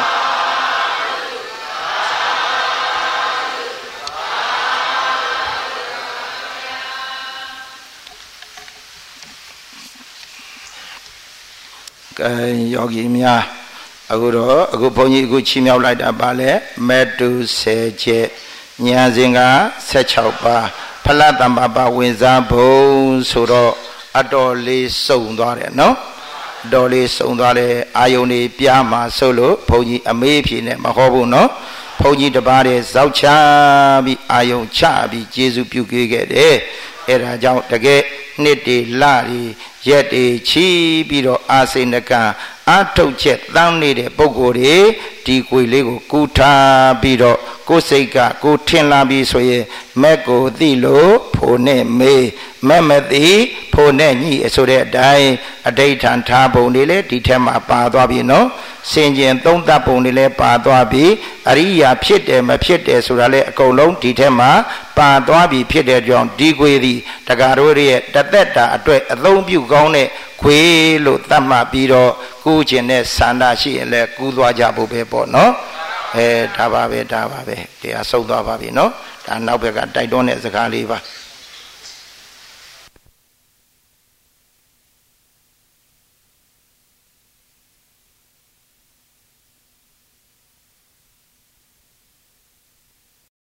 ကဲယောဂီများအခုဘုန်းကြီးအခုချီးမြှောက်လိုက်တာပါလေမေတ္တု10ချက်ဉာဏ်စဉ်က16ပါးဖလားတမ္ပပဝင်စားဘုံဆိုတော့အတော်လေးစုံသွားတယ်နော်အတော်လေးစုံသွားတယ်အာယုန်တွေပြားမှာဆိုလို့ဘုန်းကြီးအမေးဖြေနဲ့မဟောဘူးနော်ဘုန်းကြီးတပါးတဲ့ဇောက်ချပြီးအာယုန်ချပြီးကျေးဇူးပြုခဲ့တယ်အဲ့ဒါကြောင့်တကယ်နှစ်တွေလတွေရက်တွေချီးပြီးတော့အာစိဏကအာထုတ်ချက်တန်းနေတဲ့ပုဂ္ဂိုလ်တွေဒီကိုယ်လေးကိုကူထားပြီးတော့ကိုယ်စိတ်ကကိုထင်လာပြီးဆိုရင်မဲ့ကိုသိလို့ဖို့နဲ့မေးမဲ့မသိဖို့နဲ့ညှိဆိုတဲ့အတိုင်းအဋ္ဌံထားပုံတွေလည်းဒီထက်မှပါသွားပြီနော်စင်ကျင်သုံးသပ်ပုံတွေလည်းပါသွားပြီအရိယာဖြစ်တယ်မဖြစ်တယ်ဆိုတာလည်းအကုန်လုံးဒီထက်မှပါသွားပြီဖြစ်တဲ့ကြောင့်ဒီကိုယ်ဒီတက္ကရာရဲ့တသက်တာအတွက်အသုံးပြုကောင်းတဲ့ခွေလို့သတ်မှတ်ပြီးတော့ကူးခြင်းနဲ့ဆန္ဒရှိရင်လည်းကူးသွားကြဖို့ပဲပေါ့နော်ဒါပါပဲတရားဆုံးသွားပါပြီနော်ဒါနောက်ဘက်ကတိုက်တွန်းတဲ့စကားလေးပါ